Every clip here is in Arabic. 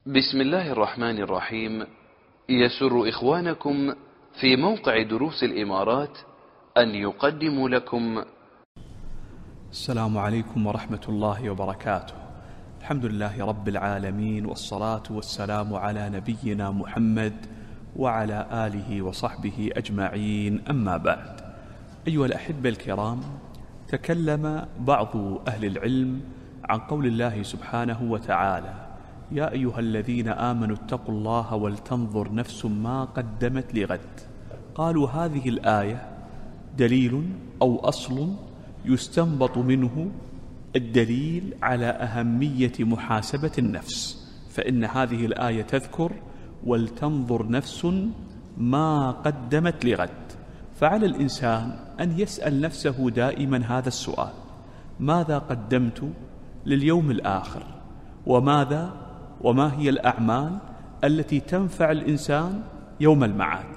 بسم الله الرحمن الرحيم. يسر إخوانكم في موقع دروس الإمارات أن يقدموا لكم السلام عليكم ورحمة الله وبركاته. الحمد لله رب العالمين، والصلاة والسلام على نبينا محمد وعلى آله وصحبه أجمعين، أما بعد. أيها الأحبة الكرام، تكلم بعض أهل العلم عن قول الله سبحانه وتعالى: يا أيها الذين آمنوا اتقوا الله ولتنظر نفس ما قدمت لغد. قالوا هذه الآية دليل أو أصل يستنبط منه الدليل على أهمية محاسبة النفس، فإن هذه الآية تذكر ولتنظر نفس ما قدمت لغد. فعلى الإنسان أن يسأل نفسه دائما هذا السؤال: ماذا قدمت لليوم الآخر؟ وما هي الأعمال التي تنفع الإنسان يوم المعاد؟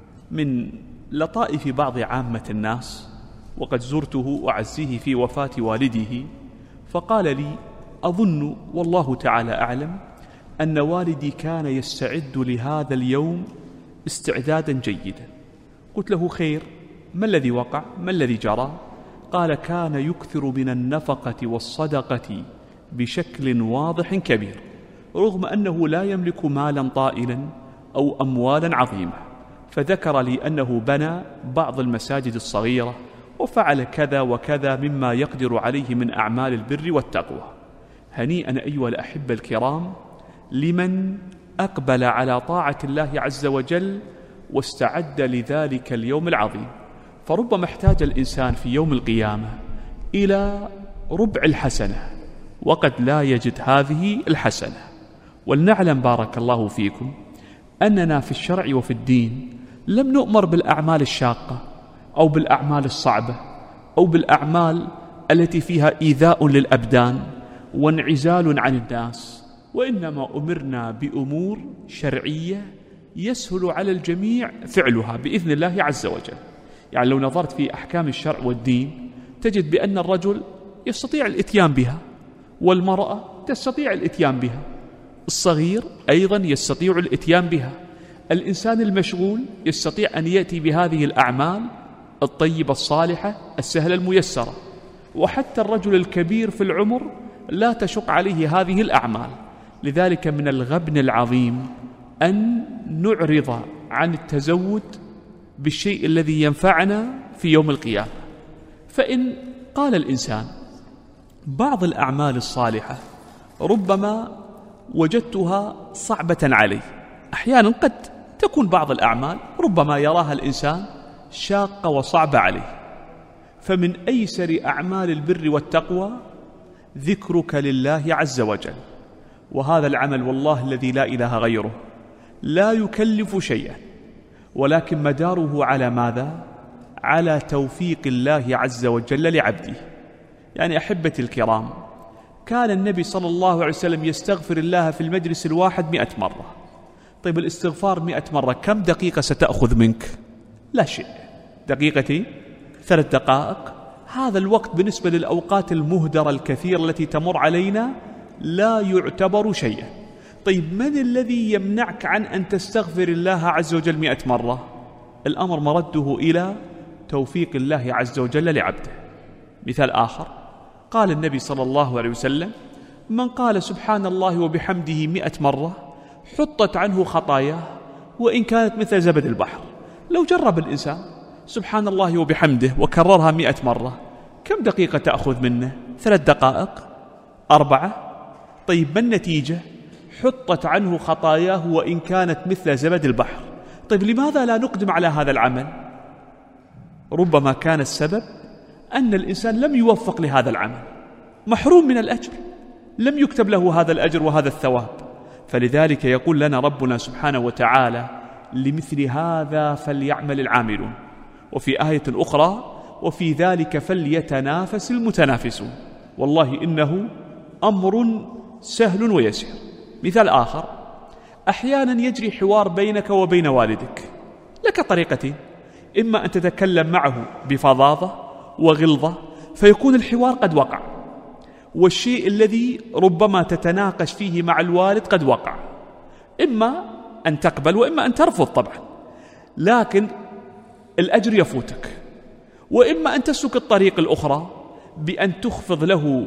من لطائف بعض عامة الناس، وقد زرته وأعزيه في وفاة والده، فقال لي: أظن والله تعالى أعلم أن والدي كان يستعد لهذا اليوم استعدادا جيدا. قلت له: خير، ما الذي وقع؟ ما الذي جرى؟ قال: كان يكثر من النفقة والصدقة بشكل واضح كبير، رغم أنه لا يملك مالا طائلا أو أموالا عظيمة. فذكر لي أنه بنى بعض المساجد الصغيرة وفعل كذا وكذا مما يقدر عليه من أعمال البر والتقوى. هنيئا أيها الأحبة الكرام لمن أقبل على طاعة الله عز وجل واستعد لذلك اليوم العظيم. فربما احتاج الإنسان في يوم القيامة إلى ربع الحسنة وقد لا يجد هذه الحسنة. ولنعلم بارك الله فيكم أننا في الشرع وفي الدين لم نؤمر بالأعمال الشاقة أو بالأعمال الصعبة أو بالأعمال التي فيها إيذاء للأبدان وانعزال عن الناس، وإنما أمرنا بأمور شرعية يسهل على الجميع فعلها بإذن الله عز وجل. يعني لو نظرت في أحكام الشرع والدين تجد بأن الرجل يستطيع الإتيان بها، والمرأة تستطيع الإتيان بها، الصغير أيضا يستطيع الإتيان بها، الإنسان المشغول يستطيع أن يأتي بهذه الأعمال الطيبة الصالحة السهلة الميسرة، وحتى الرجل الكبير في العمر لا تشق عليه هذه الأعمال. لذلك من الغبن العظيم أن نعرض عن التزود بالشيء الذي ينفعنا في يوم القيامة. فإن قال الإنسان بعض الأعمال الصالحة ربما وجدتها صعبة علي، أحيانا قد تكون بعض الأعمال ربما يراها الإنسان شاقة وصعبة عليه، فمن أيسر أعمال البر والتقوى ذكرك لله عز وجل. وهذا العمل والله الذي لا إله غيره لا يكلف شيئا، ولكن مداره على ماذا؟ على توفيق الله عز وجل لعبده. يعني أحبتي الكرام، كان النبي صلى الله عليه وسلم يستغفر الله في المجلس الواحد 100 مرة. طيب الاستغفار 100 مرة كم دقيقة ستأخذ منك؟ لا شيء، دقيقتين، 3 دقائق. هذا الوقت بالنسبة للأوقات المهدرة الكثيرة التي تمر علينا لا يعتبر شيئا. طيب من الذي يمنعك عن أن تستغفر الله عز وجل 100 مرة؟ الأمر مرده إلى توفيق الله عز وجل لعبده. مثال آخر، قال النبي صلى الله عليه وسلم: من قال سبحان الله وبحمده 100 مرة حطت عنه خطاياه وإن كانت مثل زبد البحر. لو جرب الإنسان سبحان الله وبحمده وكررها 100 مرة كم دقيقة تأخذ منه؟ 3 دقائق، 4. طيب ما النتيجة؟ حطت عنه خطاياه وإن كانت مثل زبد البحر. طيب لماذا لا نقدم على هذا العمل؟ ربما كان السبب أن الإنسان لم يوفق لهذا العمل، محروم من الأجر، لم يكتب له هذا الأجر وهذا الثواب. فلذلك يقول لنا ربنا سبحانه وتعالى: لمثل هذا فليعمل العاملون. وفي آية أخرى: وفي ذلك فليتنافس المتنافسون. والله إنه أمر سهل ويسير. مثال آخر، أحيانا يجري حوار بينك وبين والدك، لك طريقتين: إما أن تتكلم معه بفظاظة وغلظة فيكون الحوار قد وقع، والشيء الذي ربما تتناقش فيه مع الوالد قد وقع، إما أن تقبل وإما أن ترفض طبعا، لكن الأجر يفوتك. وإما أن تسلك الطريق الأخرى بأن تخفض له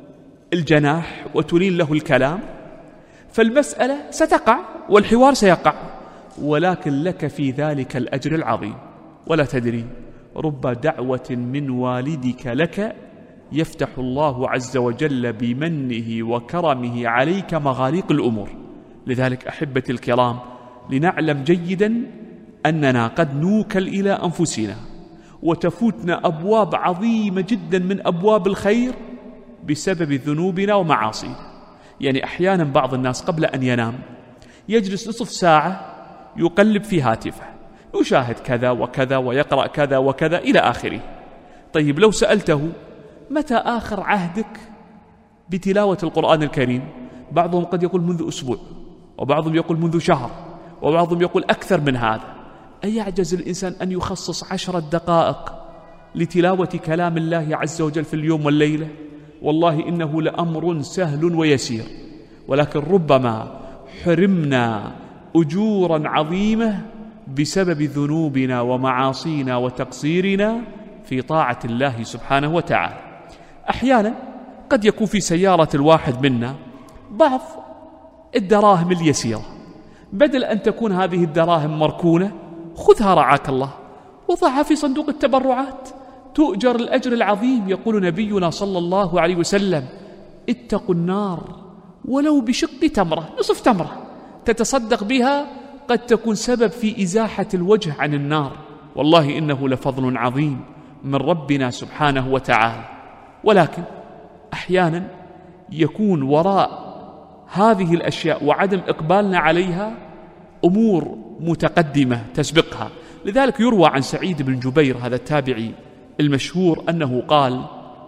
الجناح وتلين له الكلام، فالمسألة ستقع والحوار سيقع، ولكن لك في ذلك الأجر العظيم. ولا تدري، رب دعوة من والدك لك يفتح الله عز وجل بمنه وكرمه عليك مغاليق الأمور. لذلك أحبتي الكرام، لنعلم جيدا أننا قد نوكل إلى أنفسنا وتفوتنا أبواب عظيمة جدا من أبواب الخير بسبب ذنوبنا ومعاصينا. يعني أحيانا بعض الناس قبل أن ينام يجلس نصف ساعة يقلب في هاتفه، يشاهد كذا وكذا ويقرأ كذا وكذا إلى آخره. طيب لو سألته متى آخر عهدك بتلاوة القرآن الكريم؟ بعضهم قد يقول منذ أسبوع، وبعضهم يقول منذ شهر، وبعضهم يقول أكثر من هذا. أيعجز الإنسان أن يخصص 10 دقائق لتلاوة كلام الله عز وجل في اليوم والليلة؟ والله إنه لأمر سهل ويسير، ولكن ربما حرمنا أجورا عظيمة بسبب ذنوبنا ومعاصينا وتقصيرنا في طاعة الله سبحانه وتعالى. أحيانا قد يكون في سيارة الواحد منا بعض الدراهم اليسيرة، بدل أن تكون هذه الدراهم مركونة خذها رعاك الله وضعها في صندوق التبرعات، تؤجر الأجر العظيم. يقول نبينا صلى الله عليه وسلم: اتقوا النار ولو بشق تمرة، نصف تمرة تتصدق بها قد تكون سبب في إزاحة الوجه عن النار. والله إنه لفضل عظيم من ربنا سبحانه وتعالى. ولكن أحيانا يكون وراء هذه الأشياء وعدم إقبالنا عليها أمور متقدمة تسبقها. لذلك يروى عن سعيد بن جبير هذا التابعي المشهور أنه قال: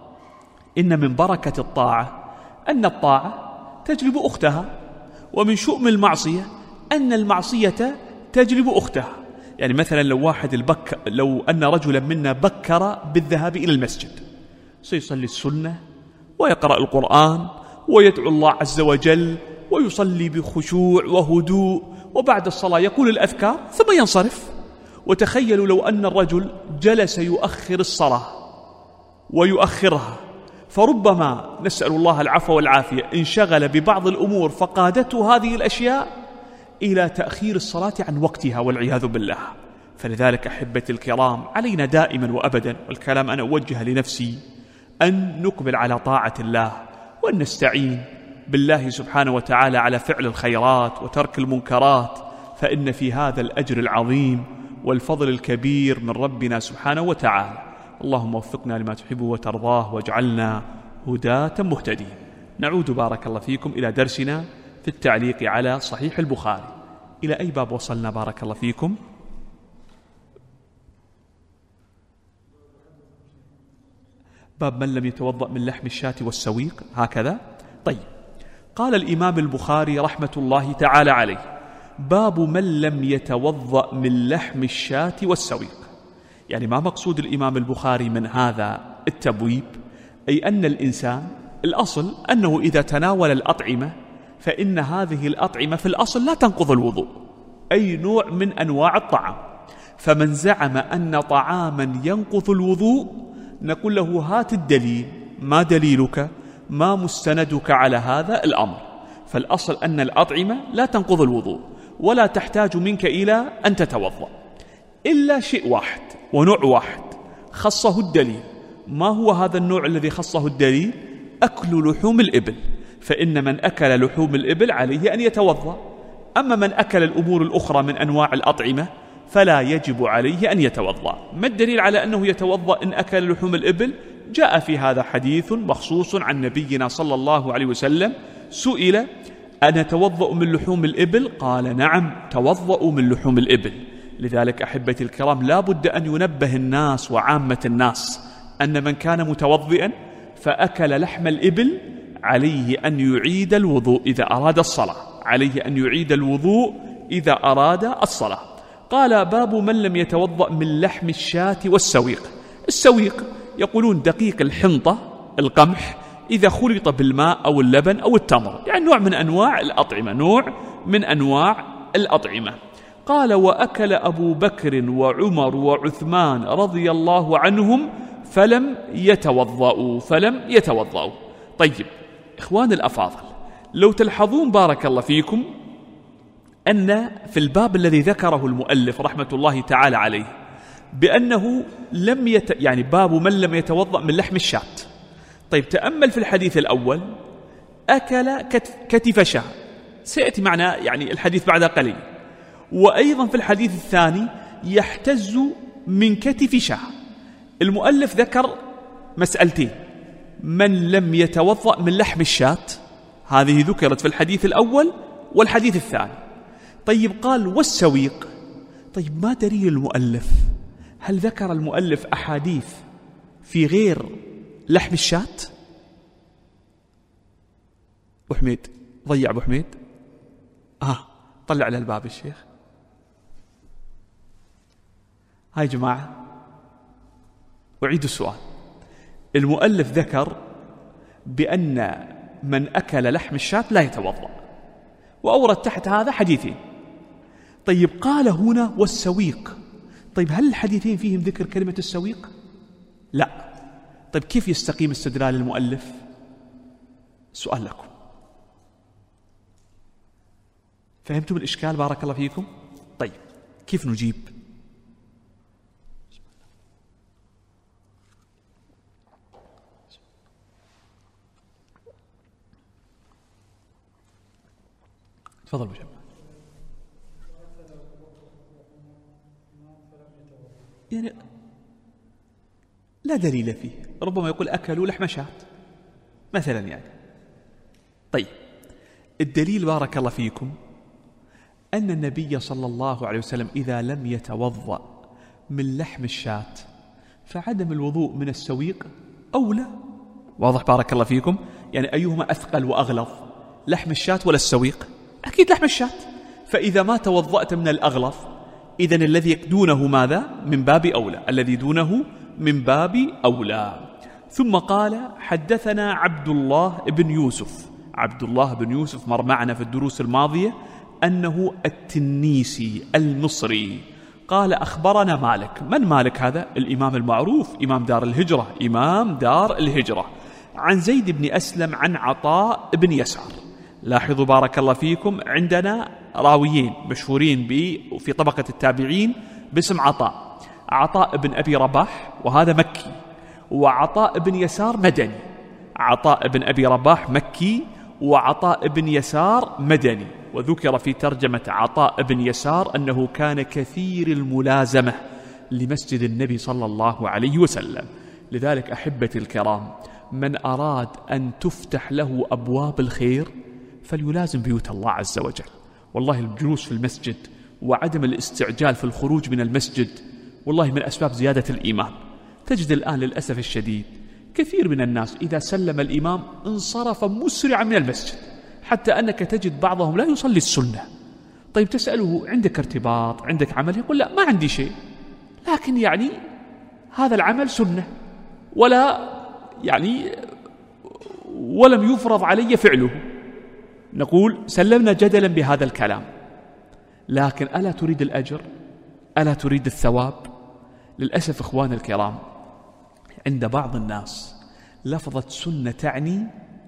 إن من بركة الطاعة أن الطاعة تجلب أختها، ومن شؤم المعصية أن المعصية تجلب أختها. يعني مثلا لو أن رجلا منا بكر بالذهاب إلى المسجد، سيصلي السنة ويقرأ القرآن ويدعو الله عز وجل ويصلي بخشوع وهدوء، وبعد الصلاة يقول الأذكار ثم ينصرف. وتخيلوا لو أن الرجل جلس يؤخر الصلاة ويؤخرها، فربما نسأل الله العفو والعافية انشغل ببعض الأمور فقادته هذه الأشياء إلى تأخير الصلاة عن وقتها والعياذ بالله. فلذلك أحبتي الكرام، علينا دائما وأبدا، والكلام أنا أوجه لنفسي، أن نقبل على طاعة الله وأن نستعين بالله سبحانه وتعالى على فعل الخيرات وترك المنكرات، فإن في هذا الأجر العظيم والفضل الكبير من ربنا سبحانه وتعالى. اللهم وفقنا لما تحب وترضاه واجعلنا هداة مهتدين. نعود بارك الله فيكم إلى درسنا في التعليق على صحيح البخاري. إلى أي باب وصلنا بارك الله فيكم؟ باب من لم يتوضأ من لحم الشاة والسويق، هكذا. طيب، قال الإمام البخاري رحمة الله تعالى عليه: باب من لم يتوضأ من لحم الشاة والسويق. يعني ما مقصود الإمام البخاري من هذا التبويب؟ أي أن الإنسان الأصل أنه إذا تناول الأطعمة فإن هذه الأطعمة في الأصل لا تنقض الوضوء، أي نوع من أنواع الطعام. فمن زعم أن طعاما ينقض الوضوء نقول له: هات الدليل، ما دليلك؟ ما مستندك على هذا الأمر؟ فالأصل أن الأطعمة لا تنقض الوضوء ولا تحتاج منك إلى أن تتوضأ، إلا شيء واحد ونوع واحد خصه الدليل. ما هو هذا النوع الذي خصه الدليل؟ أكل لحوم الإبل، فإن من أكل لحوم الإبل عليه أن يتوضأ. أما من أكل الأمور الأخرى من أنواع الأطعمة فلا يجب عليه أن يتوضأ. ما الدليل على أنه يتوضأ إن أكل لحوم الإبل؟ جاء في هذا حديث مخصوص عن نبينا صلى الله عليه وسلم، سئل: أنا توضأ من لحوم الإبل؟ قال: نعم، توضأوا من لحوم الإبل. لذلك أحبتي الكرام، لا بد أن ينبه الناس وعامة الناس أن من كان متوضئا فأكل لحم الإبل عليه أن يعيد الوضوء إذا أراد الصلاة، عليه أن يعيد الوضوء إذا أراد الصلاة. قال: باب من لم يتوضأ من لحم الشاة والسويق. السويق يقولون دقيق الحنطة، القمح، إذا خلط بالماء أو اللبن أو التمر، يعني نوع من أنواع الأطعمة، نوع من أنواع الأطعمة. قال: وأكل أبو بكر وعمر وعثمان رضي الله عنهم فلم يتوضأوا. طيب إخوان الأفاضل، لو تلحظون بارك الله فيكم أن في الباب الذي ذكره المؤلف رحمة الله تعالى عليه بأنه يعني باب من لم يتوضأ من لحم الشاة. طيب تأمل في الحديث الأول: أكل كتف شاة، سيأتي معنا يعني الحديث بعد قليل. وأيضا في الحديث الثاني: يحتز من كتف شاة. المؤلف ذكر مسألتين: من لم يتوضأ من لحم الشاة، هذه ذكرت في الحديث الأول والحديث الثاني. طيب قال: والسويق. طيب ما دليل المؤلف؟ هل ذكر المؤلف أحاديث في غير لحم الشاة؟ أبو حميد، ضيع أبو حميد، طلع على الباب الشيخ. هاي جماعة، أعيد السؤال. المؤلف ذكر بأن من أكل لحم الشاة لا يتوضأ، وأورد تحت هذا حديثين. طيب قال هنا: والسويق. طيب هل الحديثين فيهم ذكر كلمة السويق؟ لا. طيب كيف يستقيم استدلال المؤلف؟ سؤال لكم، فهمتم الإشكال بارك الله فيكم؟ طيب كيف نجيب؟ تفضل بجمع. يعني لا دليل فيه، ربما يقول أكلوا لحم شاة مثلا يعني. طيب الدليل بارك الله فيكم أن النبي صلى الله عليه وسلم إذا لم يتوضأ من لحم الشاة فعدم الوضوء من السويق أولى. واضح بارك الله فيكم؟ يعني أيهما أثقل وأغلظ، لحم الشاة ولا السويق؟ أكيد لحم الشاة. فإذا ما توضأت من الأغلظ إذن الذي دونه ماذا؟ من باب أولى، الذي دونه من باب أولى. ثم قال: حدثنا عبد الله بن يوسف. عبد الله بن يوسف مر معنا في الدروس الماضية أنه التنيسي المصري. قال: أخبرنا مالك. من مالك هذا؟ الإمام المعروف، إمام دار الهجرة، عن زيد بن أسلم عن عطاء بن يسار. لاحظوا بارك الله فيكم، عندنا راويين مشهورين في طبقة التابعين باسم عطاء بن أبي رباح، وهذا مكي، وعطاء بن يسار مدني. عطاء بن أبي رباح مكي، وعطاء بن يسار مدني. وذكر في ترجمة عطاء بن يسار أنه كان كثير الملازمة لمسجد النبي صلى الله عليه وسلم. لذلك أحبتي الكرام، من أراد أن تفتح له أبواب الخير فليلازم بيوت الله عز وجل. والله الجلوس في المسجد وعدم الاستعجال في الخروج من المسجد والله من أسباب زيادة الإيمان. تجد الآن للأسف الشديد كثير من الناس إذا سلم الإمام انصرف مسرعا من المسجد، حتى أنك تجد بعضهم لا يصلي السنة. طيب تسأله: عندك ارتباط، عندك عمل؟ يقول: لا، ما عندي شيء، لكن يعني هذا العمل سنة ولم يفرض علي فعله. نقول: سلمنا جدلا بهذا الكلام، لكن ألا تريد الأجر؟ ألا تريد الثواب؟ للأسف إخوان الكرام، عند بعض الناس لفظة سنة تعني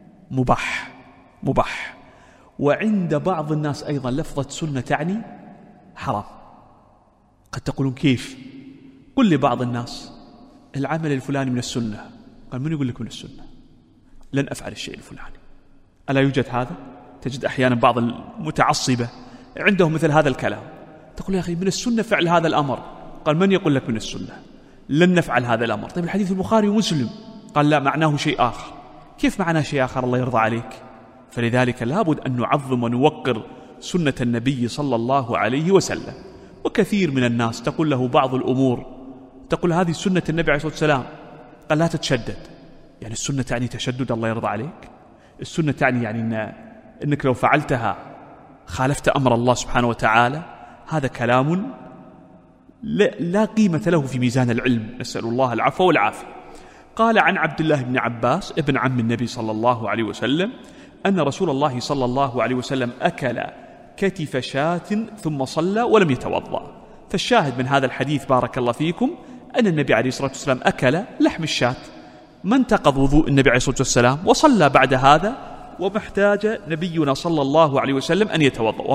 مباح، وعند بعض الناس أيضا لفظة سنة تعني حرام. قد تقولون: كيف؟ قل لبعض الناس العمل الفلاني من السنة. قال: من يقول لك من السنة؟ لن أفعل الشيء الفلاني. ألا يوجد هذا؟ تجد أحيانا بعض المتعصبة عندهم مثل هذا الكلام. تقول: يا أخي من السنة فعل هذا الأمر. قال: من يقول لك من السنة؟ لن نفعل هذا الأمر. طيب الحديث البخاري ومسلم. قال: لا، معناه شيء آخر. كيف معناه شيء آخر؟ الله يرضى عليك. فلذلك لابد أن نعظم ونوقر سنة النبي صلى الله عليه وسلم. وكثير من الناس تقول له بعض الأمور، تقول: هذه سنة النبي عليه الصلاة والسلام. قال: لا تتشدد. يعني السنة تعني تشدد؟ الله يرضى عليك. السنة تعني يعني إنك لو فعلتها خالفت أمر الله سبحانه وتعالى. هذا كلام لا قيمة له في ميزان العلم، نسأل الله العفو والعافية. قال: عن عبد الله بن عباس ابن عم النبي صلى الله عليه وسلم أن رسول الله صلى الله عليه وسلم أكل كتف شاة ثم صلى ولم يتوضأ. فالشاهد من هذا الحديث بارك الله فيكم أن النبي عليه الصلاة والسلام أكل لحم الشاة، ما انتقض وضوء النبي عليه الصلاة والسلام، وصلى بعد هذا، ومحتاج نبينا صلى الله عليه وسلم أن يتوضأ،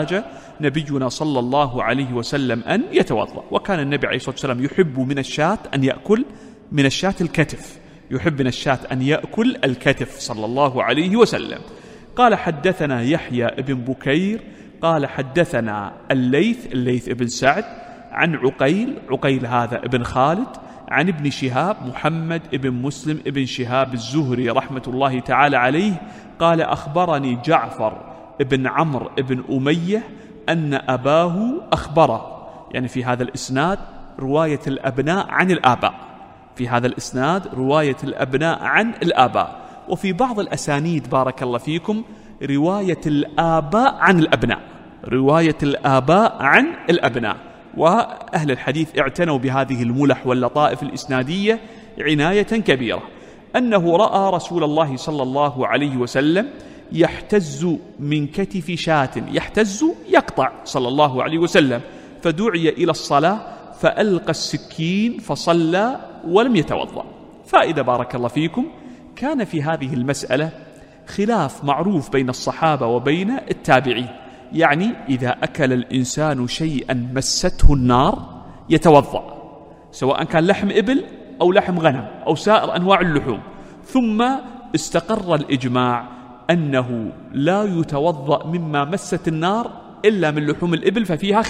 وكان النبي عليه الصلاة والسلام يحب من الشاة أن يأكل من الشاة الكتف، الكتف صلى الله عليه وسلم. قال حدثنا يحيى بن بكير قال حدثنا الليث بن سعد عن عقيل هذا ابن خالد عن ابن شهاب محمد ابن مسلم ابن شهاب الزهري رحمة الله تعالى عليه قال أخبرني جعفر ابن عمرو ابن أمية أن أباه أخبره. يعني في هذا الإسناد رواية الأبناء عن الآباء، وفي بعض الأسانيد بارك الله فيكم رواية الآباء عن الأبناء. وأهل الحديث اعتنوا بهذه الملح واللطائف الإسنادية عناية كبيرة. أنه رأى رسول الله صلى الله عليه وسلم يحتز من كتف شاة، يقطع صلى الله عليه وسلم، فدعي إلى الصلاة فألقى السكين فصلى ولم يتوضأ. فائدة بارك الله فيكم، كان في هذه المسألة خلاف معروف بين الصحابة وبين التابعين. يعني إذا أكل الإنسان شيئا مسته النار يتوضأ، سواء كان لحم إبل أو لحم غنم أو سائر أنواع اللحوم. ثم استقر الإجماع أنه لا يتوضأ مما مست النار إلا من لحوم الإبل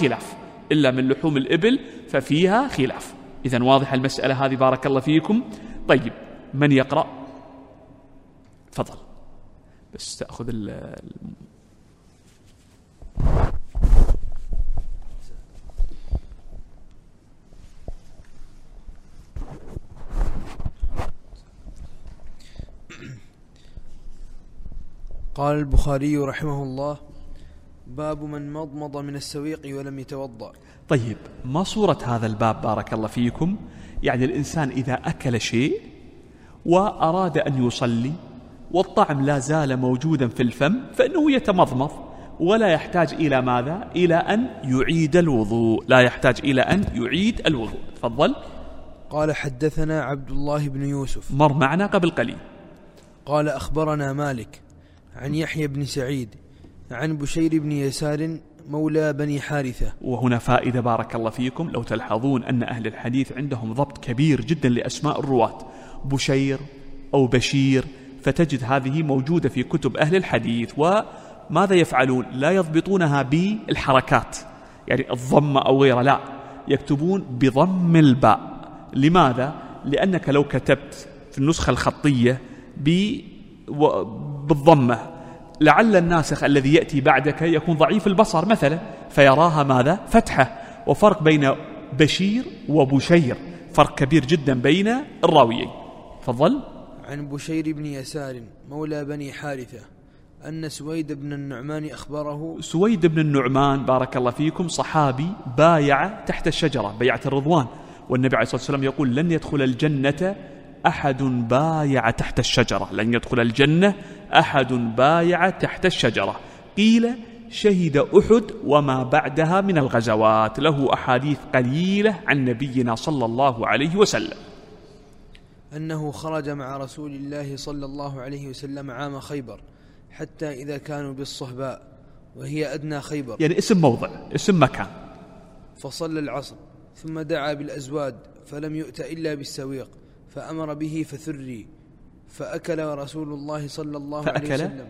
ففيها خلاف. إذن واضح المسألة هذه بارك الله فيكم. طيب، من يقرأ؟ تفضل، بس تأخذ قال البخاري رحمه الله: باب من مضمض من السويق ولم يتوضأ. طيب، ما صورة هذا الباب بارك الله فيكم؟ يعني الإنسان إذا أكل شيء وأراد أن يصلي والطعم لا زال موجودا في الفم فإنه يتمضمض ولا يحتاج إلى ماذا؟ إلى أن يعيد الوضوء، تفضل. قال حدثنا عبد الله بن يوسف، مر معنا قبل قليل. قال أخبرنا مالك عن يحيى بن سعيد عن بشير بن يسار مولى بني حارثة. وهنا فائدة بارك الله فيكم، لو تلحظون أن أهل الحديث عندهم ضبط كبير جدا لأسماء الرواة، بشير أو بشير، فتجد هذه موجودة في كتب أهل الحديث. وماذا يفعلون؟ لا يضبطونها بالحركات، يعني الضم أو غيره، لا، يكتبون بضم الباء. لماذا؟ لأنك لو كتبت في النسخة الخطية بالضمة لعل الناسخ الذي يأتي بعدك يكون ضعيف البصر مثلا فيراها ماذا؟ فتحة. وفرق بين بشير وبشير، فرق كبير جدا بين الراويين. تفضل. عن بشير بن يسار مولى بني حارثة أن سويد بن النعمان أخبره. سويد بن النعمان بارك الله فيكم صحابي بايع تحت الشجرة بيعة الرضوان، والنبي عليه الصلاة والسلام يقول: لن يدخل الجنة أحد بايع تحت الشجرة. قيل: شهد أحد وما بعدها من الغزوات. له أحاديث قليلة عن نبينا صلى الله عليه وسلم أنه خرج مع رسول الله صلى الله عليه وسلم عام خيبر حتى إذا كانوا بالصهباء وهي أدنى خيبر، يعني اسم موضع، اسم مكان. فصلى العصر ثم دعا بالأزواد فلم يؤت إلا بالسويق فأمر به فثري، فأكل رسول الله صلى الله عليه وسلم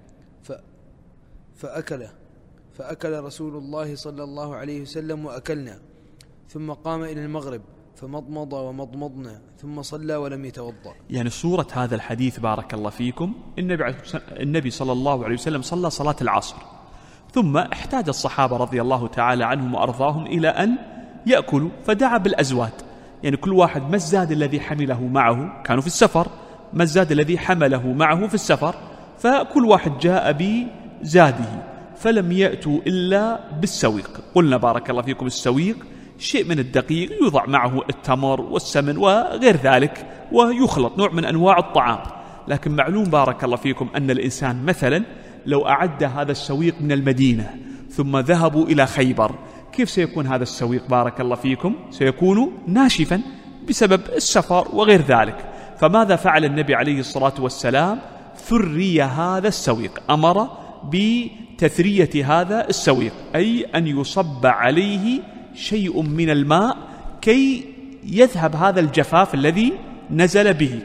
فأكل رسول الله صلى الله عليه وسلم وأكلنا، ثم قام إلى المغرب فمضمض ومضمضنا ثم صلى ولم يتوضأ. يعني صورة هذا الحديث بارك الله فيكم، النبي صلى الله عليه وسلم صلى صلاة العصر، ثم احتاج الصحابة رضي الله تعالى عنهم وأرضاهم إلى أن يأكلوا، فدعا بالأزواد. يعني كل واحد ما الزاد الذي حمله معه، كانوا في السفر، ما الزاد الذي حمله معه في السفر، فكل واحد جاء بزاده، فلم يأتوا إلا بالسويق. قلنا بارك الله فيكم السويق شيء من الدقيق يوضع معه التمر والسمن وغير ذلك ويخلط، نوع من أنواع الطعام. لكن معلوم بارك الله فيكم أن الإنسان مثلا لو أعد هذا السويق من المدينة ثم ذهبوا إلى خيبر. كيف سيكون هذا السويق بارك الله فيكم؟ سيكون ناشفا بسبب السفر وغير ذلك. فماذا فعل النبي عليه الصلاة والسلام؟ ثري هذا السويق، أمر بتثرية هذا السويق، أي أن يصب عليه شيء من الماء كي يذهب هذا الجفاف الذي نزل به،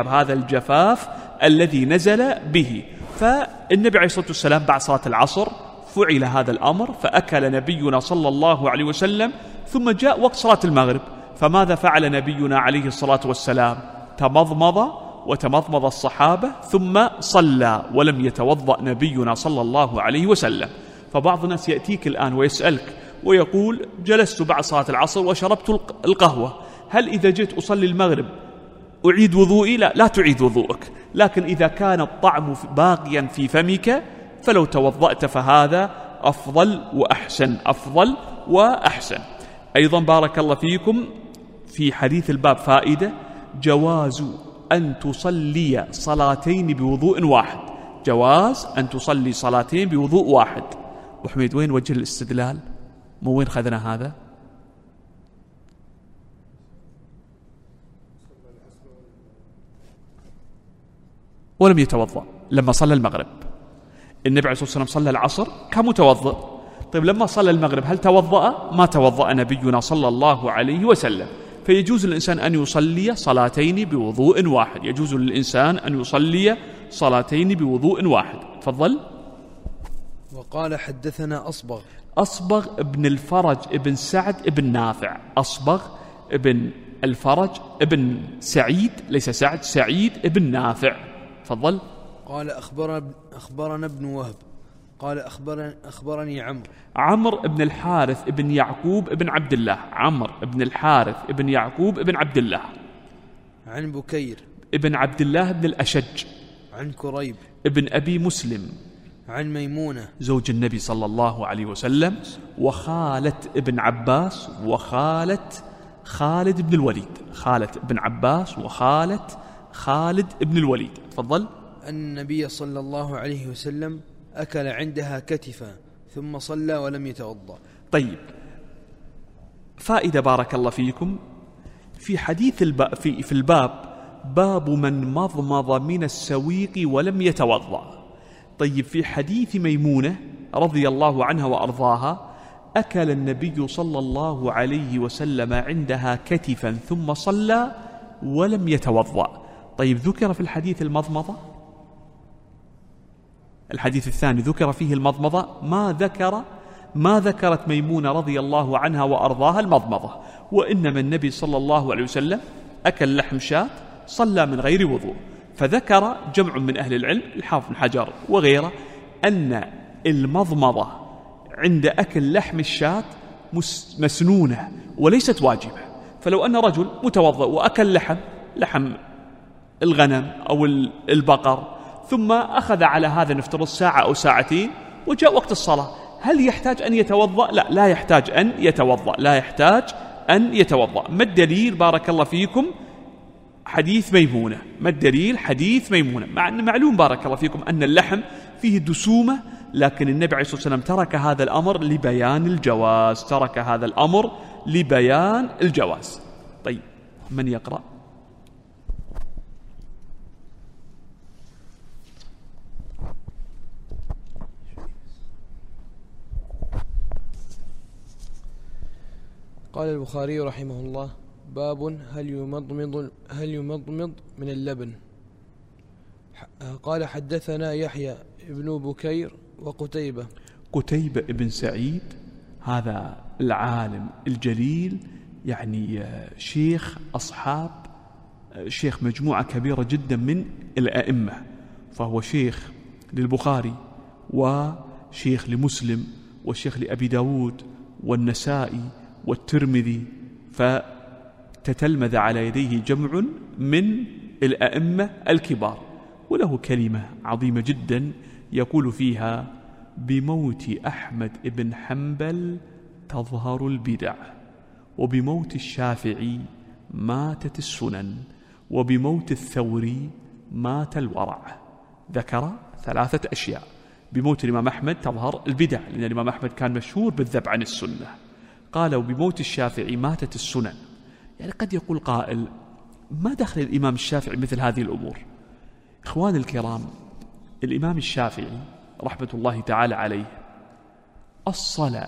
فالنبي عليه الصلاة والسلام بعد صلاة العصر فعل هذا الأمر، فأكل نبينا صلى الله عليه وسلم، ثم جاء وقت صلاة المغرب، فماذا فعل نبينا عليه الصلاة والسلام؟ تمضمض وتمضمض الصحابة ثم صلى، ولم يتوضأ نبينا صلى الله عليه وسلم. فبعض الناس يأتيك الآن ويسألك ويقول جلست بعد صلاة العصر وشربت القهوة، هل إذا جئت أصلي المغرب أعيد وضوئي؟ لا تعيد وضوءك، لكن إذا كان الطعم باقيا في فمك فلو توضأت فهذا أفضل وأحسن. أيضا بارك الله فيكم في حديث الباب فائدة: جواز أن تصلي صلاتين بوضوء واحد، جواز أن تصلي صلاتين بوضوء واحد. وحميد وين وجه الاستدلال؟ مو وين خذنا هذا؟ ولم يتوضأ لما صلى المغرب. النبي عليه الصلاة والسلام صلى العصر كمتوضئ، طيب لما صلى المغرب هل توضأ؟ ما توضأ نبينا صلى الله عليه وسلم. فيجوز للإنسان أن يصلي صلاتين بوضوء واحد. تفضل. وقال حدثنا أصبغ ابن الفرج ابن سعد ابن نافع، أصبغ ابن الفرج ابن سعيد، ليس سعد، سعيد ابن نافع. تفضل. قال أخبرنا ابن وهب قال أخبرني عمرو ابن الحارث ابن يعقوب ابن عبد الله، عن بكير ابن عبد الله ابن الأشج، عن كريب ابن أبي مسلم، عن ميمونة زوج النبي صلى الله عليه وسلم، وخالة ابن عباس وخالة خالد بن الوليد، خالة ابن عباس وخالة خالد بن الوليد. تفضل. النبي صلى الله عليه وسلم أكل عندها كتفا ثم صلى ولم يتوضأ. طيب، فائدة بارك الله فيكم في حديث في الباب: باب من مضمض من السويق ولم يتوضأ. طيب، في حديث ميمونة رضي الله عنها وأرضاها: أكل النبي صلى الله عليه وسلم عندها كتفا ثم صلى ولم يتوضأ. طيب، ذكر في الحديث المضمضة؟ الحديث الثاني ذكر فيه المضمضة، ما ذكرت ميمونة رضي الله عنها وأرضاها المضمضة، وإنما النبي صلى الله عليه وسلم أكل لحم شاة صلى من غير وضوء. فذكر جمع من أهل العلم، الحافظ بن حجر وغيره، أن المضمضة عند أكل لحم الشاة مسنونة وليست واجبة. فلو أن رجل متوضئ وأكل لحم الغنم أو البقر، ثم أخذ على هذا نفترض ساعة أو ساعتين، وجاء وقت الصلاة، هل يحتاج أن يتوضأ؟ لا يحتاج أن يتوضأ. ما الدليل بارك الله فيكم؟ حديث ميمونة. ما الدليل؟ حديث ميمونة. مع أن معلوم بارك الله فيكم أن اللحم فيه دسومة، لكن النبي عليه الصلاة والسلام ترك هذا الأمر لبيان الجواز. طيب، من يقرأ؟ قال البخاري رحمه الله: باب هل يمضمض من اللبن. قال حدثنا يحيى ابن بكير وقتيبة ابن سعيد، هذا العالم الجليل، يعني شيخ مجموعة كبيرة جدا من الأئمة، فهو شيخ للبخاري وشيخ لمسلم وشيخ لأبي داود والنسائي والترمذي، فتتلمذ على يديه جمع من الأئمة الكبار. وله كلمة عظيمة جدا يقول فيها: بموت أحمد بن حنبل تظهر البدع، وبموت الشافعي ماتت السنن، وبموت الثوري مات الورع. ذكر 3 أشياء: بموت الإمام أحمد تظهر البدع، لأن الإمام أحمد كان مشهور بالذب عن السنة. قالوا بموت الشافعي ماتت السنن. يعني قد يقول قائل ما دخل الإمام الشافعي مثل هذه الأمور؟ إخوان الكرام، الإمام الشافعي رحمة الله تعالى عليه أصل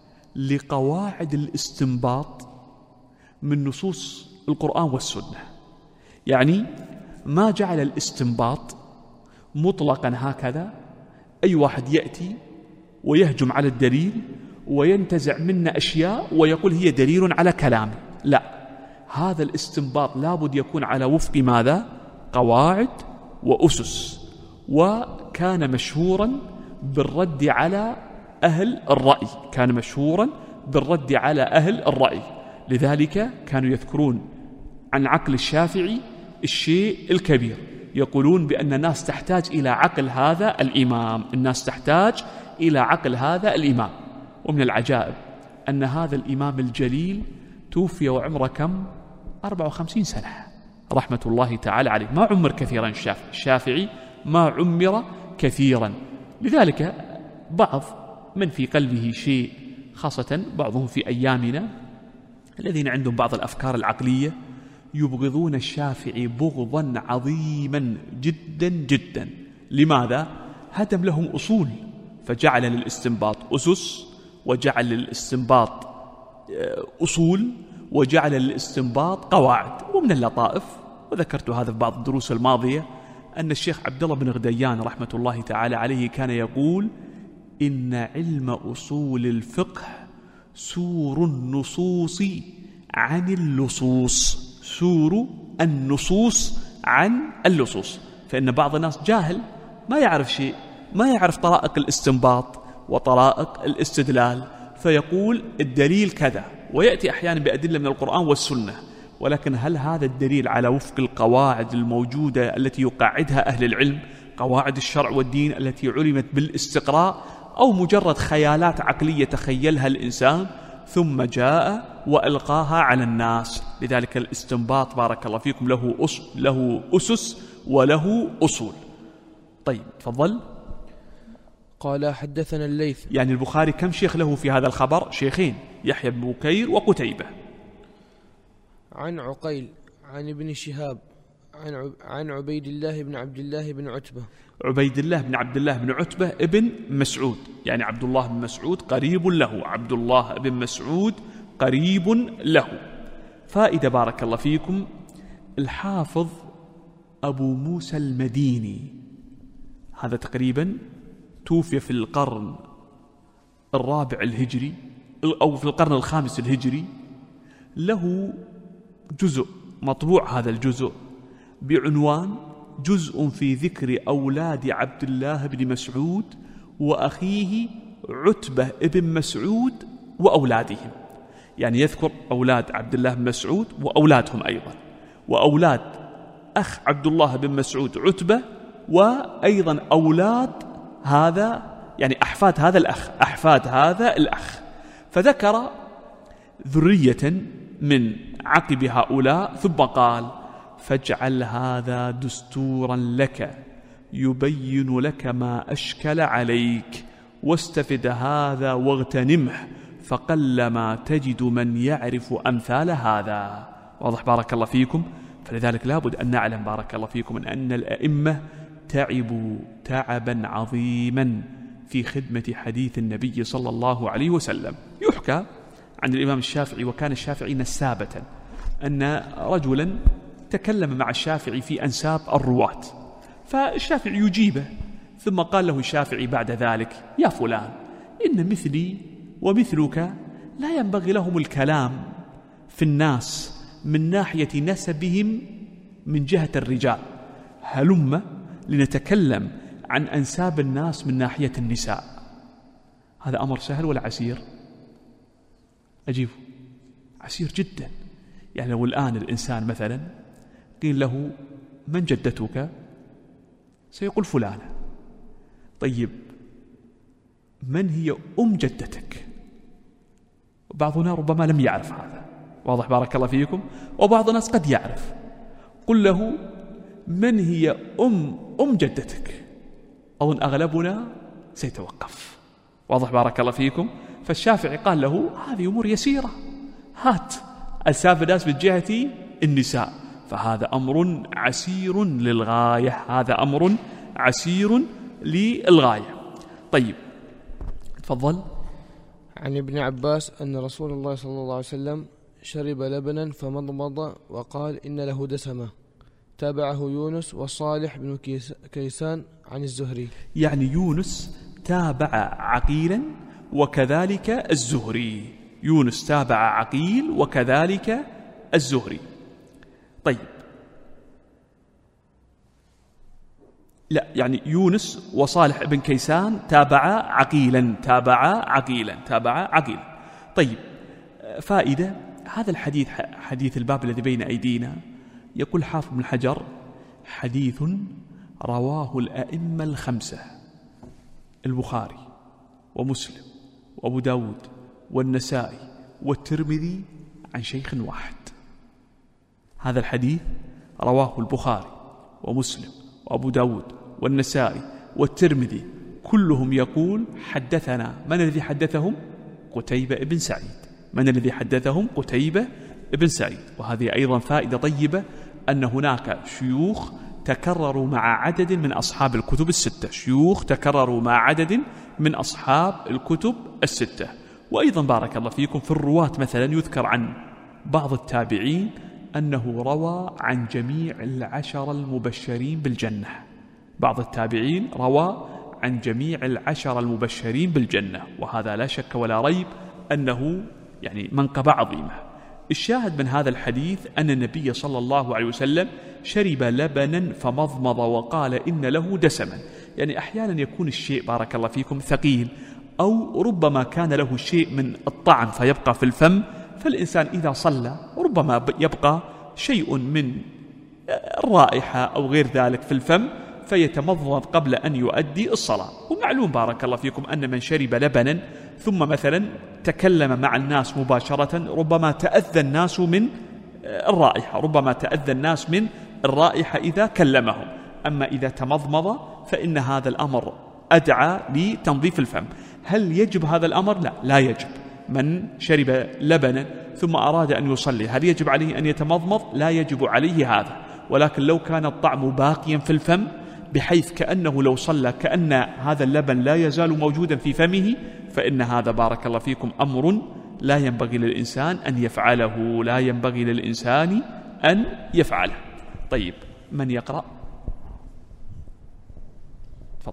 لقواعد الاستنباط من نصوص القرآن والسنة. يعني ما جعل الاستنباط مطلقا هكذا، أي واحد يأتي ويهجم على الدليل وينتزع منا أشياء ويقول هي دليل على كلامه. لا، هذا الاستنباط لابد يكون على وفق ماذا؟ قواعد وأسس. وكان مشهورا بالرد على أهل الرأي، كان مشهورا بالرد على أهل الرأي. لذلك كانوا يذكرون عن عقل الشافعي الشيء الكبير، يقولون بأن الناس تحتاج إلى عقل هذا الإمام، الناس تحتاج إلى عقل هذا الإمام. ومن العجائب أن هذا الإمام الجليل توفي وعمره كم؟ 54 سنة رحمة الله تعالى عليه. ما عمر كثيرا الشافعي ما عمر كثيرا. لذلك بعض من في قلبه شيء، خاصة بعضهم في أيامنا الذين عندهم بعض الأفكار العقلية، يبغضون الشافعي بغضا عظيما جدا جدا. لماذا؟ هدم لهم أصول، فجعل للاستنباط أسس، وجعل للاستنباط أصول، وجعل للاستنباط قواعد. ومن اللطائف، وذكرت هذا في بعض الدروس الماضية، أن الشيخ عبد الله بن غديان رحمة الله تعالى عليه كان يقول إن علم أصول الفقه سور النصوص عن اللصوص، سور النصوص عن اللصوص. فإن بعض الناس جاهل ما يعرف شيء، ما يعرف طرائق الاستنباط وطرائق الاستدلال، فيقول الدليل كذا، ويأتي أحيانا بأدلة من القرآن والسنة، ولكن هل هذا الدليل على وفق القواعد الموجودة التي يقاعدها أهل العلم، قواعد الشرع والدين التي علمت بالاستقراء، أو مجرد خيالات عقلية تخيلها الإنسان ثم جاء وألقاها على الناس؟ لذلك الاستنباط بارك الله فيكم له أسس وله أصول. طيب تفضل. قال حدثنا الليث. يعني البخاري كم شيخ له في هذا الخبر؟ شيخين، يحيى بن بكير وقتيبة. عن عقيل عن ابن شهاب عن عبيد الله بن عبد الله بن عتبة. عبيد الله بن عبد الله بن عتبة ابن مسعود، يعني عبد الله بن مسعود قريب له، عبد الله بن مسعود قريب له. فائدة بارك الله فيكم، الحافظ أبو موسى المديني هذا تقريبا توفي في القرن الرابع الهجري أو في القرن الخامس الهجري. له جزء مطبوع، هذا الجزء بعنوان جزء في ذكر أولاد عبد الله بن مسعود وأخيه عتبة بن مسعود وأولادهم. يعني يذكر أولاد عبد الله بن مسعود وأولادهم أيضا، وأولاد أخ عبد الله بن مسعود عتبة، وأيضا أولاد هذا يعني أحفاد هذا الأخ، أحفاد هذا الأخ. فذكر ذرية من عقب هؤلاء، ثم قال فاجعل هذا دستورا لك يبين لك ما أشكل عليك، واستفد هذا واغتنمه، فقلما تجد من يعرف أمثال هذا. واضح بارك الله فيكم؟ فلذلك لابد أن نعلم بارك الله فيكم أن الأئمة تعبوا تعبا عظيما في خدمة حديث النبي صلى الله عليه وسلم. يحكى عن الإمام الشافعي، وكان الشافعي نسابة، أن رجلا تكلم مع الشافعي في أنساب الرواة، فالشافعي يجيبه، ثم قال له الشافعي بعد ذلك يا فلان، إن مثلي ومثلك لا ينبغي لهم الكلام في الناس من ناحية نسبهم من جهة الرجال، هلم لنتكلم عن أنساب الناس من ناحية النساء. هذا أمر سهل ولا عسير؟ أجيبه عسير جدا. يعني لو الآن الإنسان مثلا قيل له من جدتك؟ سيقول فلانة. طيب من هي أم جدتك؟ بعضنا ربما لم يعرف هذا، واضح بارك الله فيكم، وبعض الناس قد يعرف. قل له من هي أم جدتك؟ أظن أغلبنا سيتوقف. واضح بارك الله فيكم؟ فالشافعي قال له هذه أمور يسيرة، هات السافة ناس من جهة النساء، فهذا أمر عسير للغاية، هذا أمر عسير للغاية. طيب تفضل. عن ابن عباس أن رسول الله صلى الله عليه وسلم شرب لبنا فمضمض وقال إن له دسمة. تابعه يونس وصالح بن كيسان عن الزهري. يعني يونس تابع عقيلا وكذلك الزهري، يونس تابع عقيل وكذلك الزهري. طيب لا، يعني يونس وصالح بن كيسان تابع عقيلا. طيب فائدة هذا الحديث، حديث الباب الذي بين أيدينا، يقول حافظ بن حجر حديث رواه الأئمة الخمسة، البخاري ومسلم وأبو داود والنسائي والترمذي عن شيخ واحد. هذا الحديث رواه البخاري ومسلم وأبو داود والنسائي والترمذي، كلهم يقول حدثنا. من الذي حدثهم؟ قتيبة بن سعيد. من الذي حدثهم؟ قتيبة بن سعيد. وهذه أيضا فائدة طيبة، أن هناك شيوخ تكرروا مع عدد من أصحاب الكتب الستة، شيوخ تكرروا مع عدد من أصحاب الكتب الستة. وأيضا بارك الله فيكم في الرواة مثلا يذكر عن بعض التابعين أنه روى عن جميع العشر المبشرين بالجنة. بعض التابعين روى عن جميع العشر المبشرين بالجنة، وهذا لا شك ولا ريب أنه يعني منقبة عظيمة. الشاهد من هذا الحديث أن النبي صلى الله عليه وسلم شرب لبنا فمضمض وقال إن له دسما. يعني أحيانا يكون الشيء بارك الله فيكم ثقيل، أو ربما كان له شيء من الطعم فيبقى في الفم، فالإنسان إذا صلى ربما يبقى شيء من الرائحة أو غير ذلك في الفم، فيتمضمض قبل أن يؤدي الصلاة. ومعلوم بارك الله فيكم أن من شرب لبنا ثم مثلا تكلم مع الناس مباشرة ربما تأذى الناس من الرائحة، إذا كلمهم. أما إذا تمضمض فإن هذا الأمر أدعى لتنظيف الفم. هل يجب هذا الأمر؟ لا يجب. من شرب لبنا ثم أراد أن يصلي هل يجب عليه أن يتمضمض؟ لا يجب عليه هذا. ولكن لو كان الطعم باقيا في الفم بحيث كأنه لو صلى كأن هذا اللبن لا يزال موجودا في فمه، فإن هذا بارك الله فيكم أمر لا ينبغي للإنسان أن يفعله. طيب من يقرأ؟ تفضل.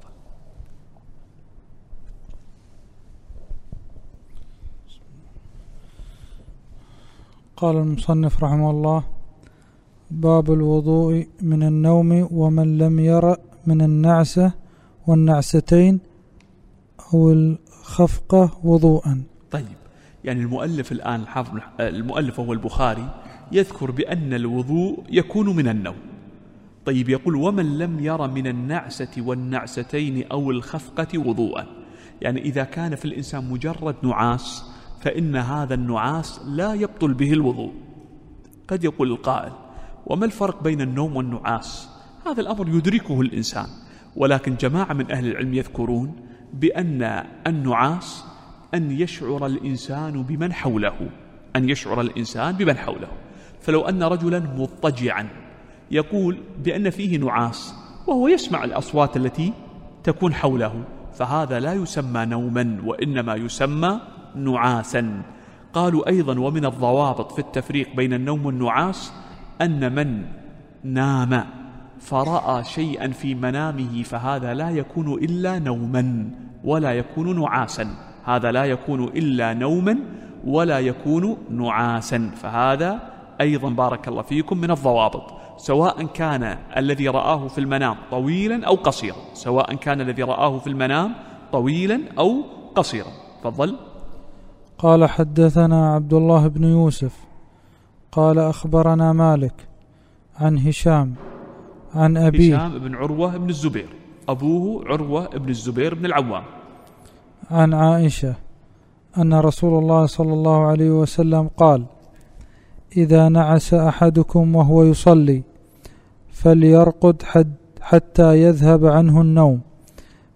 قال المصنف رحمه الله: باب الوضوء من النوم ومن لم يرى من النعسة والنعستين أو الخفقة وضوءا. طيب يعني المؤلف الآن المؤلف هو البخاري يذكر بأن الوضوء يكون من النوم. طيب يقول ومن لم يرى من النعسة والنعستين أو الخفقة وضوءا، يعني إذا كان في الإنسان مجرد نعاس فإن هذا النعاس لا يبطل به الوضوء. قد يقول القائل وما الفرق بين النوم والنعاس؟ هذا الأمر يدركه الإنسان، ولكن جماعة من أهل العلم يذكرون بأن النعاس أن يشعر الإنسان بمن حوله، فلو أن رجلا مضطجعا يقول بأن فيه نعاس وهو يسمع الأصوات التي تكون حوله، فهذا لا يسمى نوما وإنما يسمى نعاسا. قالوا أيضا ومن الضوابط في التفريق بين النوم والنعاس أن من نام فرأى شيئا في منامه فهذا لا يكون إلا نوما ولا يكون نعاسا، هذا لا يكون إلا نوما ولا يكون نعاسا. فهذا أيضا بارك الله فيكم من الضوابط، سواء كان الذي رآه في المنام طويلا أو قصيرا. تفضل. قال حدثنا عبد الله بن يوسف قال أخبرنا مالك عن هشام عن أبيه، هشام بن عروة بن الزبير، أبوه عروة بن الزبير بن العوام، عن عائشة أن رسول الله صلى الله عليه وسلم قال: إذا نعس أحدكم وهو يصلي فليرقد حتى يذهب عنه النوم،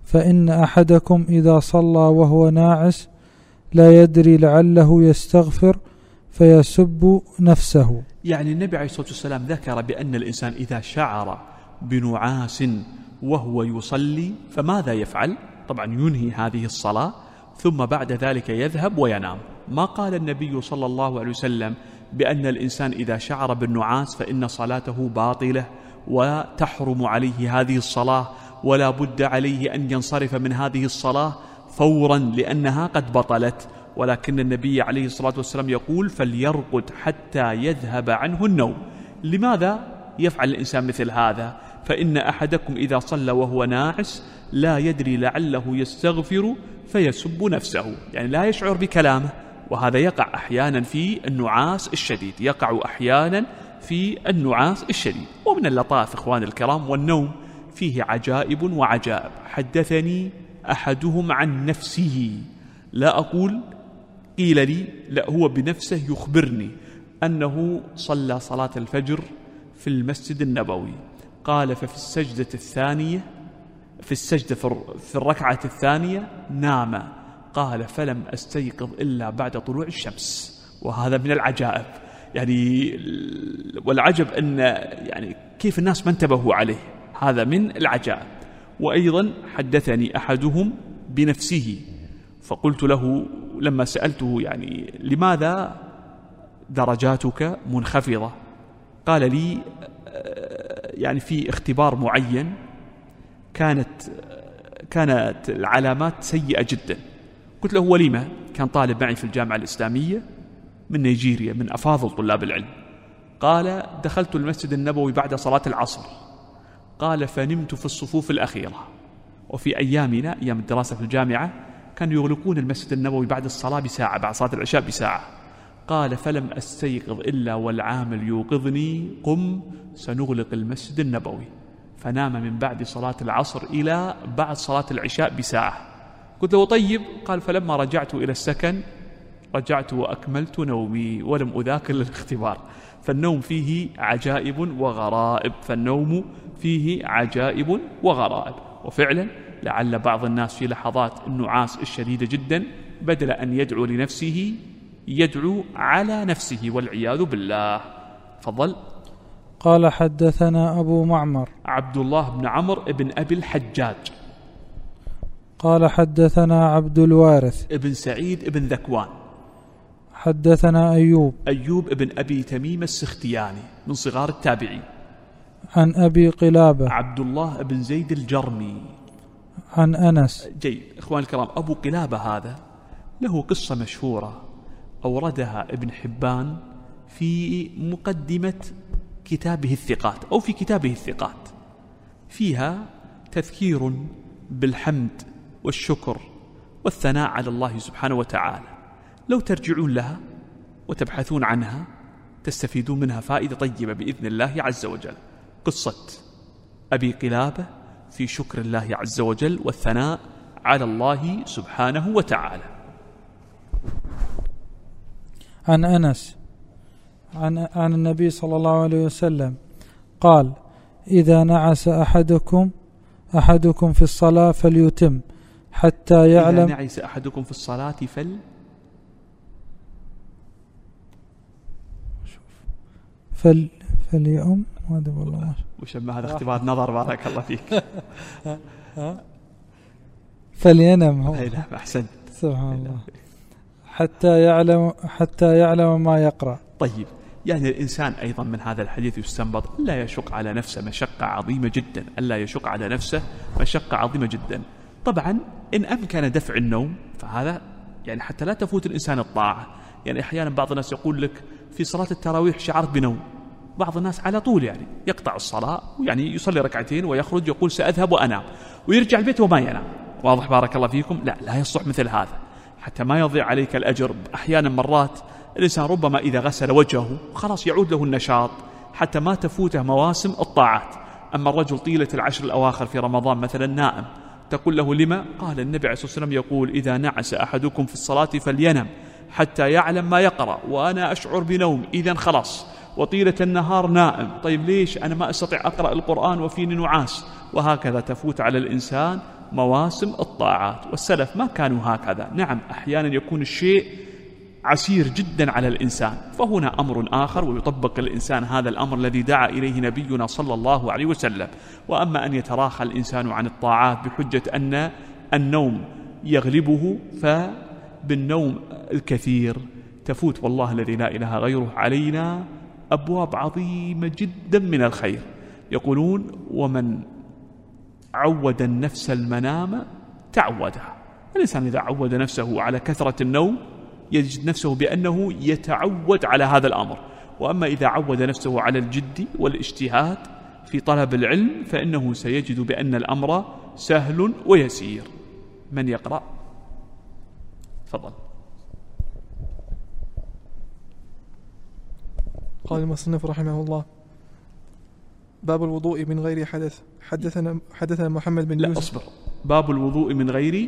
فإن أحدكم إذا صلى وهو ناعس لا يدري لعله يستغفر فيسب نفسه. يعني النبي عليه الصلاة والسلام ذكر بأن الإنسان إذا شعر بنعاس وهو يصلي فماذا يفعل؟ طبعا ينهي هذه الصلاة ثم بعد ذلك يذهب وينام. ما قال النبي صلى الله عليه وسلم بأن الإنسان إذا شعر بالنعاس فإن صلاته باطلة وتحرم عليه هذه الصلاة ولا بد عليه أن ينصرف من هذه الصلاة فورا لأنها قد بطلت، ولكن النبي عليه الصلاة والسلام يقول فليرقد حتى يذهب عنه النوم. لماذا يفعل الإنسان مثل هذا؟ فإن أحدكم إذا صلى وهو ناعس لا يدري لعله يستغفر فيسب نفسه، يعني لا يشعر بكلامه، وهذا يقع أحيانا في النعاس الشديد، يقع أحيانا في النعاس الشديد. ومن اللطائف إخوان الكرام والنوم فيه عجائب وعجائب. حدثني أحدهم عن نفسه، لا أقول قيل لي، لا هو بنفسه يخبرني أنه صلى صلاة الفجر في المسجد النبوي. قال ففي السجدة الثانية في الركعة الثانية نام. قال فلم أستيقظ إلا بعد طلوع الشمس. وهذا من العجائب، يعني والعجب أن يعني كيف الناس ما انتبهوا عليه، هذا من العجائب. وأيضا حدثني أحدهم بنفسه فقلت له لما سألته يعني لماذا درجاتك منخفضة؟ قال لي يعني في اختبار معين كانت العلامات سيئة جدا. قلت له ولما؟ كان طالب معي في الجامعة الإسلامية من نيجيريا من أفاضل طلاب العلم. قال دخلت المسجد النبوي بعد صلاة العصر، قال فنمت في الصفوف الأخيرة. وفي أيامنا أيام الدراسة في الجامعة كانوا يغلقون المسجد النبوي بعد الصلاة بساعة، بعد صلاة العشاء بساعة. قال فلم أستيقظ إلا والعامل يوقظني قم سنغلق المسجد النبوي. فنام من بعد صلاة العصر إلى بعد صلاة العشاء بساعة. قلت له طيب؟ قال فلما رجعت إلى السكن رجعت وأكملت نومي ولم أذاكر للاختبار. فالنوم فيه عجائب وغرائب، فالنوم فيه عجائب وغرائب. وفعلا لعل بعض الناس في لحظات النعاس الشديدة جدا بدل أن يدعو لنفسه يدعو على نفسه والعياذ بالله. فضل. قال حدثنا أبو معمر عبد الله بن عمرو بن أبي الحجاج. قال حدثنا عبد الوارث ابن سعيد ابن ذكوان. حدثنا أيوب ابن أبي تميم السختياني من صغار التابعين. عن أبي قلابة عبد الله بن زيد الجرمي. عن أنس. جيد إخوان الكرام، أبو قلابة هذا له قصة مشهورة أوردها ابن حبان في مقدمة كتابه الثقات أو في كتابه الثقات، فيها تذكير بالحمد والشكر والثناء على الله سبحانه وتعالى. لو ترجعون لها وتبحثون عنها تستفيدون منها فائدة طيبة بإذن الله عز وجل. قصة أبي قلابة في شكر الله عز وجل والثناء على الله سبحانه وتعالى. عن أنس عن النبي صلى الله عليه وسلم قال إذا نعس أحدكم في الصلاة فليتم حتى يعلم. إذا نعس أحدكم في الصلاة فليؤم. هذا والله وشما هذا اختبار نظر بارك الله فيك. فلينم هو. نعم أحسنت. سبحان الله. حتى يعلم ما يقرأ. طيب، يعني الإنسان أيضا من هذا الحديث يستنبط لا يشق على نفسه مشقة عظيمة جدا، ألا يشق على نفسه مشقة عظيمة جدا. طبعا إن أمكن دفع النوم فهذا يعني حتى لا تفوت الإنسان الطاعة. يعني أحيانا بعض الناس يقول لك في صلاة التراويح شعرت بنوم، بعض الناس على طول يعني يقطع الصلاة يعني يصلي ركعتين ويخرج يقول سأذهب وأنام ويرجع البيت وما ينام. واضح بارك الله فيكم؟ لا يصلح مثل هذا حتى ما يضيع عليك الأجر. أحيانا مرات الإنسان ربما إذا غسل وجهه خلاص يعود له النشاط حتى ما تفوته مواسم الطاعات. أما الرجل طيلة العشر الأواخر في رمضان مثلا نائم، تقول له لما؟ قال النبي عليه الصلاة والسلام يقول إذا نعس أحدكم في الصلاة فلينم حتى يعلم ما يقرأ وأنا أشعر بنوم، إذن خلاص. وطيلة النهار نائم، طيب ليش أنا ما أستطيع أقرأ القرآن وفيني نعاس؟ وهكذا تفوت على الإنسان مواسم الطاعات. والسلف ما كانوا هكذا. نعم أحيانا يكون الشيء عسير جدا على الإنسان، فهنا أمر آخر ويطبق الإنسان هذا الأمر الذي دعا إليه نبينا صلى الله عليه وسلم. وأما أن يتراخى الإنسان عن الطاعات بحجة أن النوم يغلبه، فبالنوم الكثير تفوت والله الذي لا إله غيره علينا أبواب عظيمة جدا من الخير. يقولون ومن عود النفس المنام تعودها. الإنسان إذا عود نفسه على كثرة النوم يجد نفسه بأنه يتعود على هذا الأمر. وأما إذا عود نفسه على الجد والاجتهاد في طلب العلم فإنه سيجد بأن الأمر سهل ويسير. من يقرأ؟ تفضل. قال المصنف رحمه الله: باب الوضوء من غير حدث. حدثنا محمد بن يوسف. لا أصبر، باب الوضوء من غير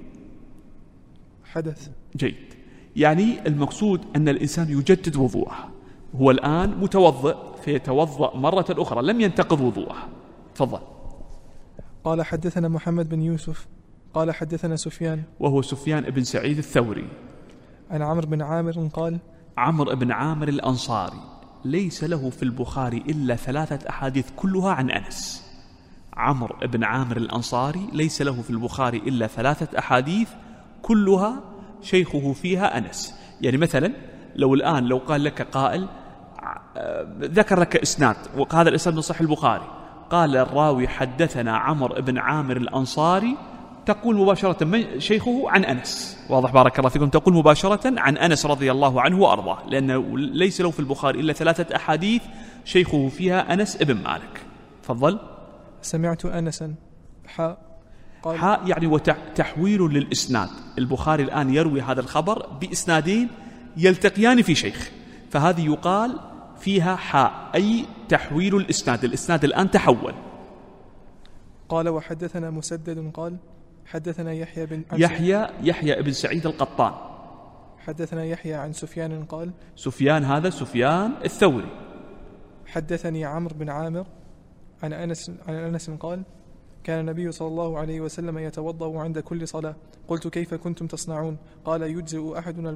حدث. جيد، يعني المقصود أن الإنسان يجدد وضوءه. هو الآن متوضئ فيتوضأ مرة أخرى، لم ينتقض وضوءه. تفضل. قال حدثنا محمد بن يوسف قال حدثنا سفيان، وهو سفيان بن سعيد الثوري، عن عمرو بن عامر قال: عمرو بن عامر الأنصاري ليس له في البخاري إلا 3 أحاديث كلها عن أنس. عمرو بن عامر الأنصاري ليس له في البخاري إلا 3 أحاديث كلها شيخه فيها أنس. يعني مثلا لو قال لك قائل ذكر لك إسناد وهذا الإسناد من صحيح البخاري، قال الراوي حدثنا عمرو بن عامر الأنصاري، تقول مباشرة من شيخه عن أنس. واضح بارك الله فيكم؟ تقول مباشرة عن أنس رضي الله عنه وأرضاه، لأنه ليس له في البخاري إلا 3 أحاديث شيخه فيها أنس ابن مالك. تفضل. سمعت أنسا حاء يعني وتحويل للإسناد. البخاري الآن يروي هذا الخبر بإسنادين يلتقيان في شيخ، فهذه يقال فيها حاء، أي تحويل الإسناد. الإسناد الآن تحول. قال وحدثنا مسدد قال حدثنا يحيى بن سعيد القطان. حدثنا يحيى عن سفيان قال، سفيان هذا سفيان الثوري. حدثني عمرو بن عامر عن أنس قال: كان النبي صلى الله عليه وسلم يتوضأ عند كل صلاة. قلت: كيف كنتم تصنعون؟ قال: يجزئ أحدنا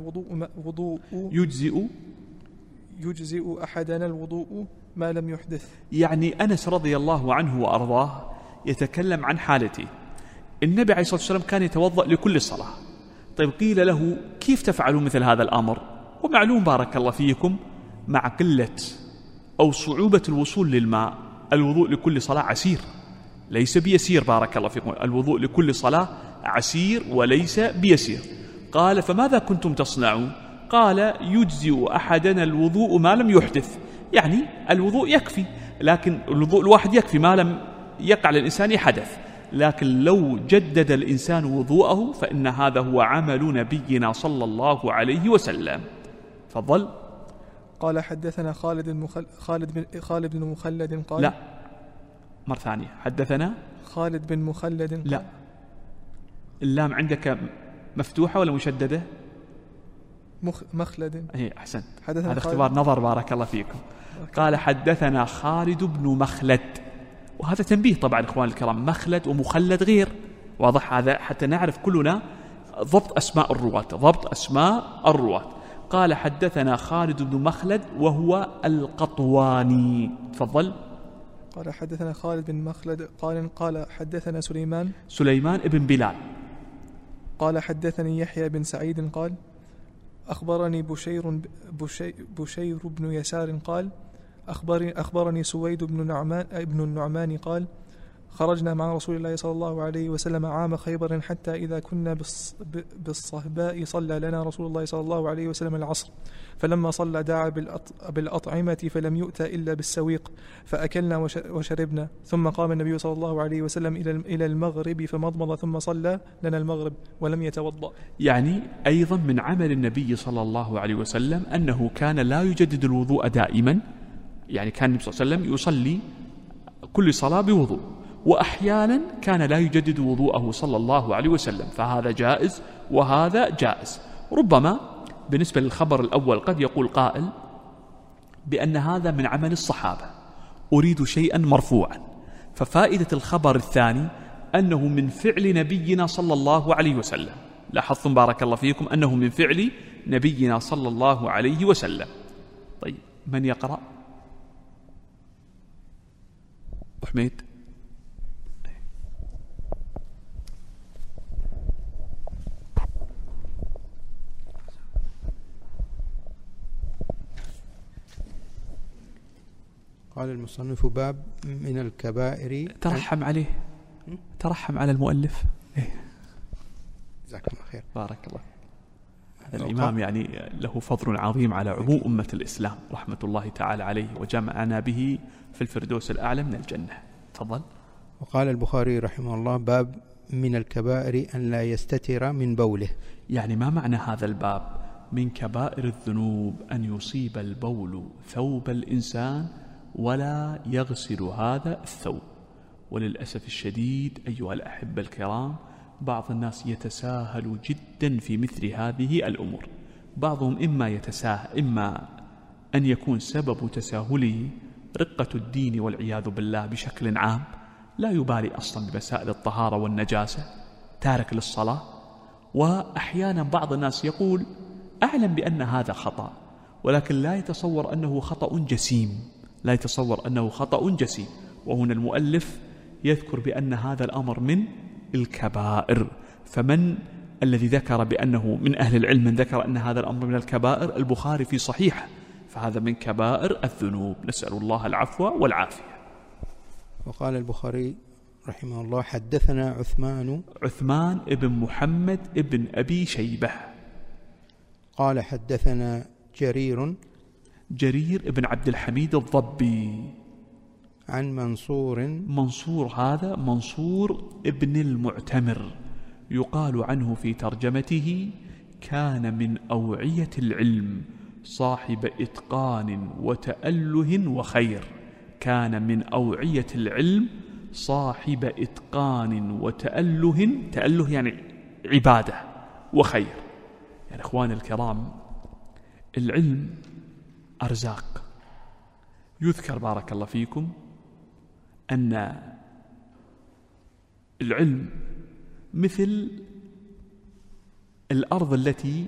الوضوء ما لم يحدث. يعني أنس رضي الله عنه وأرضاه يتكلم عن حالته. النبي عليه الصلاة والسلام كان يتوضأ لكل صلاة. طيب قيل له: كيف تفعلون مثل هذا الأمر؟ ومعلوم بارك الله فيكم مع قلة أو صعوبة الوصول للماء، الوضوء لكل صلاة عسير ليس بيسير. بارك الله فيكم، الوضوء لكل صلاة عسير وليس بيسير. قال: فماذا كنتم تصنعون؟ قال: يجزئ أحدنا الوضوء ما لم يحدث. يعني الوضوء يكفي، لكن الوضوء الواحد يكفي ما لم يقع للإنسان حدث. لكن لو جدد الإنسان وضوءه فإن هذا هو عمل نبينا صلى الله عليه وسلم. فضل. قال حدثنا خالد بن مخلد قال. لا، مرة ثانية. حدثنا خالد بن مخلد قال. لا، اللام عندك مفتوحة ولا مشددة؟ مخلد. اي احسنت، هذا اختبار نظر بارك الله فيكم. قال حدثنا خالد بن مخلد، وهذا تنبيه طبعا اخوان الكرام، مخلد ومخلد غير. واضح هذا حتى نعرف كلنا ضبط اسماء الرواة. قال حدثنا خالد بن مخلد وهو القطواني. تفضل. قال حدثنا خالد بن مخلد قال حدثنا سليمان ابن بلال. قال حدثني يحيى بن سعيد قال أخبرني بشير بن يسار قال أخبرني سويد بن النعمان قال خرجنا مع رسول الله صلى الله عليه وسلم عام خيبر حتى إذا كنا بالصهباء صلى لنا رسول الله صلى الله عليه وسلم العصر، فلما صلى دعا بالأطعمة فلم يؤت إلا بالسويق، فأكلنا وشربنا، ثم قام النبي صلى الله عليه وسلم إلى المغرب فمضمض ثم صلى لنا المغرب ولم يتوضأ. يعني أيضا من عمل النبي صلى الله عليه وسلم أنه كان لا يجدد الوضوء دائما. يعني كان النبي صلى الله عليه وسلم يصلي كل صلاة بوضوء، وأحيانا كان لا يجدد وضوءه صلى الله عليه وسلم، فهذا جائز وهذا جائز. ربما بالنسبة للخبر الأول قد يقول قائل بأن هذا من عمل الصحابة، أريد شيئا مرفوعا، ففائدة الخبر الثاني أنه من فعل نبينا صلى الله عليه وسلم. لاحظتم بارك الله فيكم أنه من فعل نبينا صلى الله عليه وسلم. طيب من يقرأ؟ أبو حميد. قال المصنف باب من الكبائر. ترحم عليه، ترحم على المؤلف. جزاك الله خير. بارك الله. هذا الإمام يعني له فضل عظيم على عموم أمة الإسلام رحمة الله تعالى عليه، وجمعنا به في الفردوس الأعلى من الجنة. تفضل. وقال البخاري رحمه الله باب من الكبائر أن لا يستتر من بوله. يعني ما معنى هذا الباب؟ من كبائر الذنوب أن يصيب البول ثوب الإنسان ولا يغسل هذا الثوب. وللأسف الشديد أيها الأحبة الكرام، بعض الناس يتساهل جدا في مثل هذه الأمور. بعضهم إما أن يكون سبب تساهله رقة الدين والعياذ بالله بشكل عام، لا يبالي أصلا بمسائل الطهارة والنجاسة، تارك للصلاة. وأحيانا بعض الناس يقول أعلم بأن هذا خطأ، ولكن لا يتصور أنه خطأ جسيم، لا يتصور أنه خطأ جسيم. وهنا المؤلف يذكر بأن هذا الأمر من الكبائر. فمن الذي ذكر بأنه من أهل العلم من ذكر أن هذا الأمر من الكبائر؟ البخاري في صحيحه، فهذا من كبائر الذنوب، نسأل الله العفو والعافية. وقال البخاري رحمه الله حدثنا عثمان ابن محمد ابن أبي شيبة. قال حدثنا جرير ابن عبد الحميد الضبي عن منصور هذا منصور ابن المعتمر، يقال عنه في ترجمته كان من أوعية العلم صاحب إتقان وتأله وخير. كان من أوعية العلم صاحب إتقان وتأله، تأله يعني عبادة، وخير. يعني إخواني الكرام، العلم أرزاق. يذكر بارك الله فيكم أن العلم مثل الأرض التي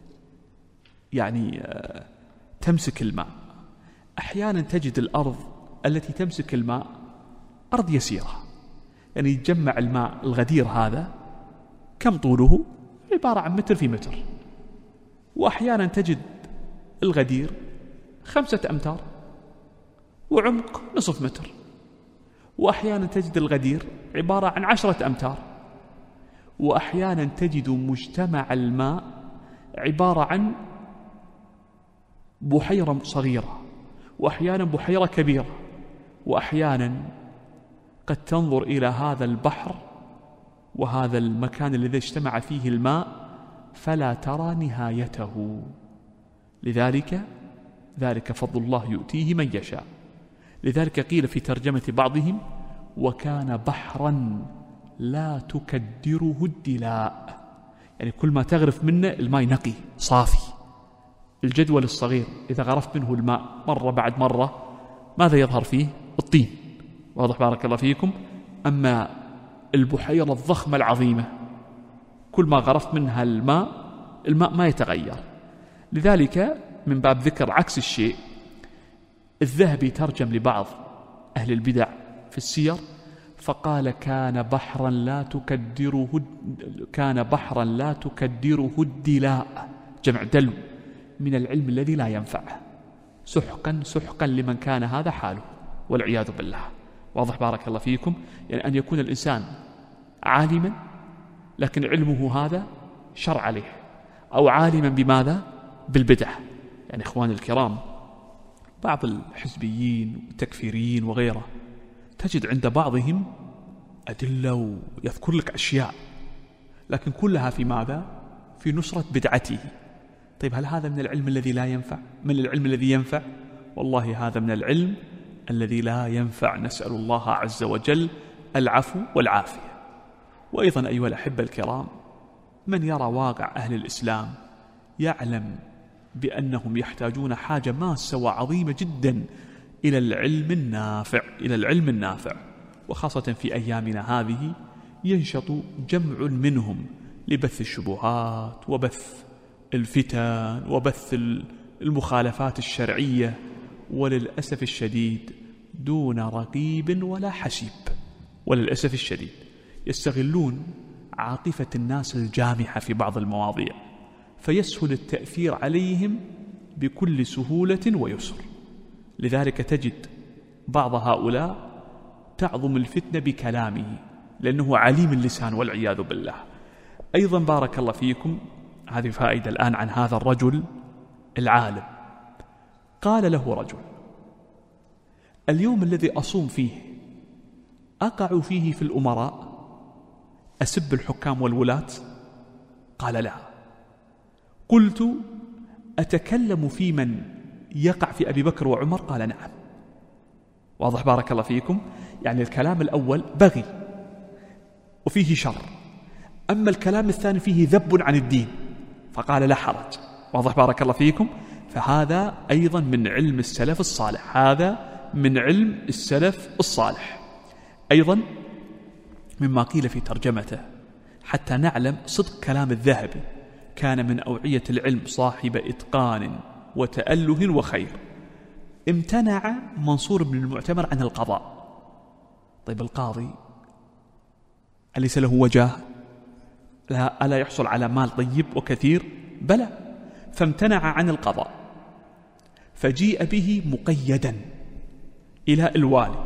يعني تمسك الماء. أحيانا تجد الأرض التي تمسك الماء أرض يسيرة، يعني يتجمع الماء الغدير هذا كم طوله؟ عبارة عن متر في متر. وأحيانا تجد الغدير 5 أمتار وعمق نصف متر. وأحيانا تجد الغدير عبارة عن 10 أمتار. وأحيانا تجد مجتمع الماء عبارة عن بحيرة صغيرة، وأحيانا بحيرة كبيرة. وأحيانا قد تنظر إلى هذا البحر وهذا المكان الذي اجتمع فيه الماء فلا ترى نهايته. ذلك فضل الله يؤتيه من يشاء. لذلك قيل في ترجمة بعضهم وكان بحرا لا تكدره الدلاء، يعني كل ما تغرف منه الماء نقي صافي. الجدول الصغير إذا غرفت منه الماء مرة بعد مرة ماذا يظهر فيه؟ الطين. واضح بارك الله فيكم. أما البحيرة الضخمة العظيمة كل ما غرفت منها الماء ما يتغير. لذلك من باب ذكر عكس الشيء، الذهبي ترجم لبعض أهل البدع في السير فقال كان بحرا لا تكدره الدلاء، جمع دلو، من العلم الذي لا ينفعه. سحقا لمن كان هذا حاله والعياذ بالله. واضح بارك الله فيكم. يعني أن يكون الإنسان عالما لكن علمه هذا شر عليه، أو عالما بماذا؟ بالبدع. يعني إخواني الكرام، بعض الحزبيين والتكفيريين وغيره تجد عند بعضهم أدلة ويذكر لك أشياء، لكن كلها في ماذا؟ في نصرة بدعته. طيب هل هذا من العلم الذي لا ينفع؟ من العلم الذي ينفع؟ والله هذا من العلم الذي لا ينفع. نسأل الله عز وجل العفو والعافية. وأيضا أيها الأحبة الكرام، من يرى واقع أهل الإسلام يعلم بأنهم يحتاجون حاجة ماسة وعظيمة جدا إلى العلم النافع، وخاصة في أيامنا هذه ينشط جمع منهم لبث الشبهات وبث الفتن وبث المخالفات الشرعية، وللأسف الشديد دون رقيب ولا حسيب. وللأسف الشديد يستغلون عاطفة الناس الجامحة في بعض المواضيع، فيسهل التأثير عليهم بكل سهولة ويسر. لذلك تجد بعض هؤلاء تعظم الفتنة بكلامه لأنه عليم اللسان والعياذ بالله. أيضا بارك الله فيكم، هذه فائدة الآن عن هذا الرجل العالم. قال له رجل: اليوم الذي أصوم فيه أقع فيه في الأمراء، أسب الحكام والولاة؟ قال: لا. قلت: أتكلم في من يقع في أبي بكر وعمر؟ قال: نعم. واضح بارك الله فيكم؟ يعني الكلام الأول بغي وفيه شر، أما الكلام الثاني فيه ذب عن الدين، فقال: لا حرج. واضح بارك الله فيكم؟ فهذا أيضا من علم السلف الصالح، هذا من علم السلف الصالح. أيضا مما قيل في ترجمته حتى نعلم صدق كلام الذهبي: كان من أوعية العلم صاحب إتقان وتأله وخير. امتنع منصور بن المعتمر عن القضاء. طيب القاضي أليس له وجاه؟ لا، ألا يحصل على مال طيب وكثير؟ بلى. فامتنع عن القضاء، فجيء به مقيدا إلى الوالي،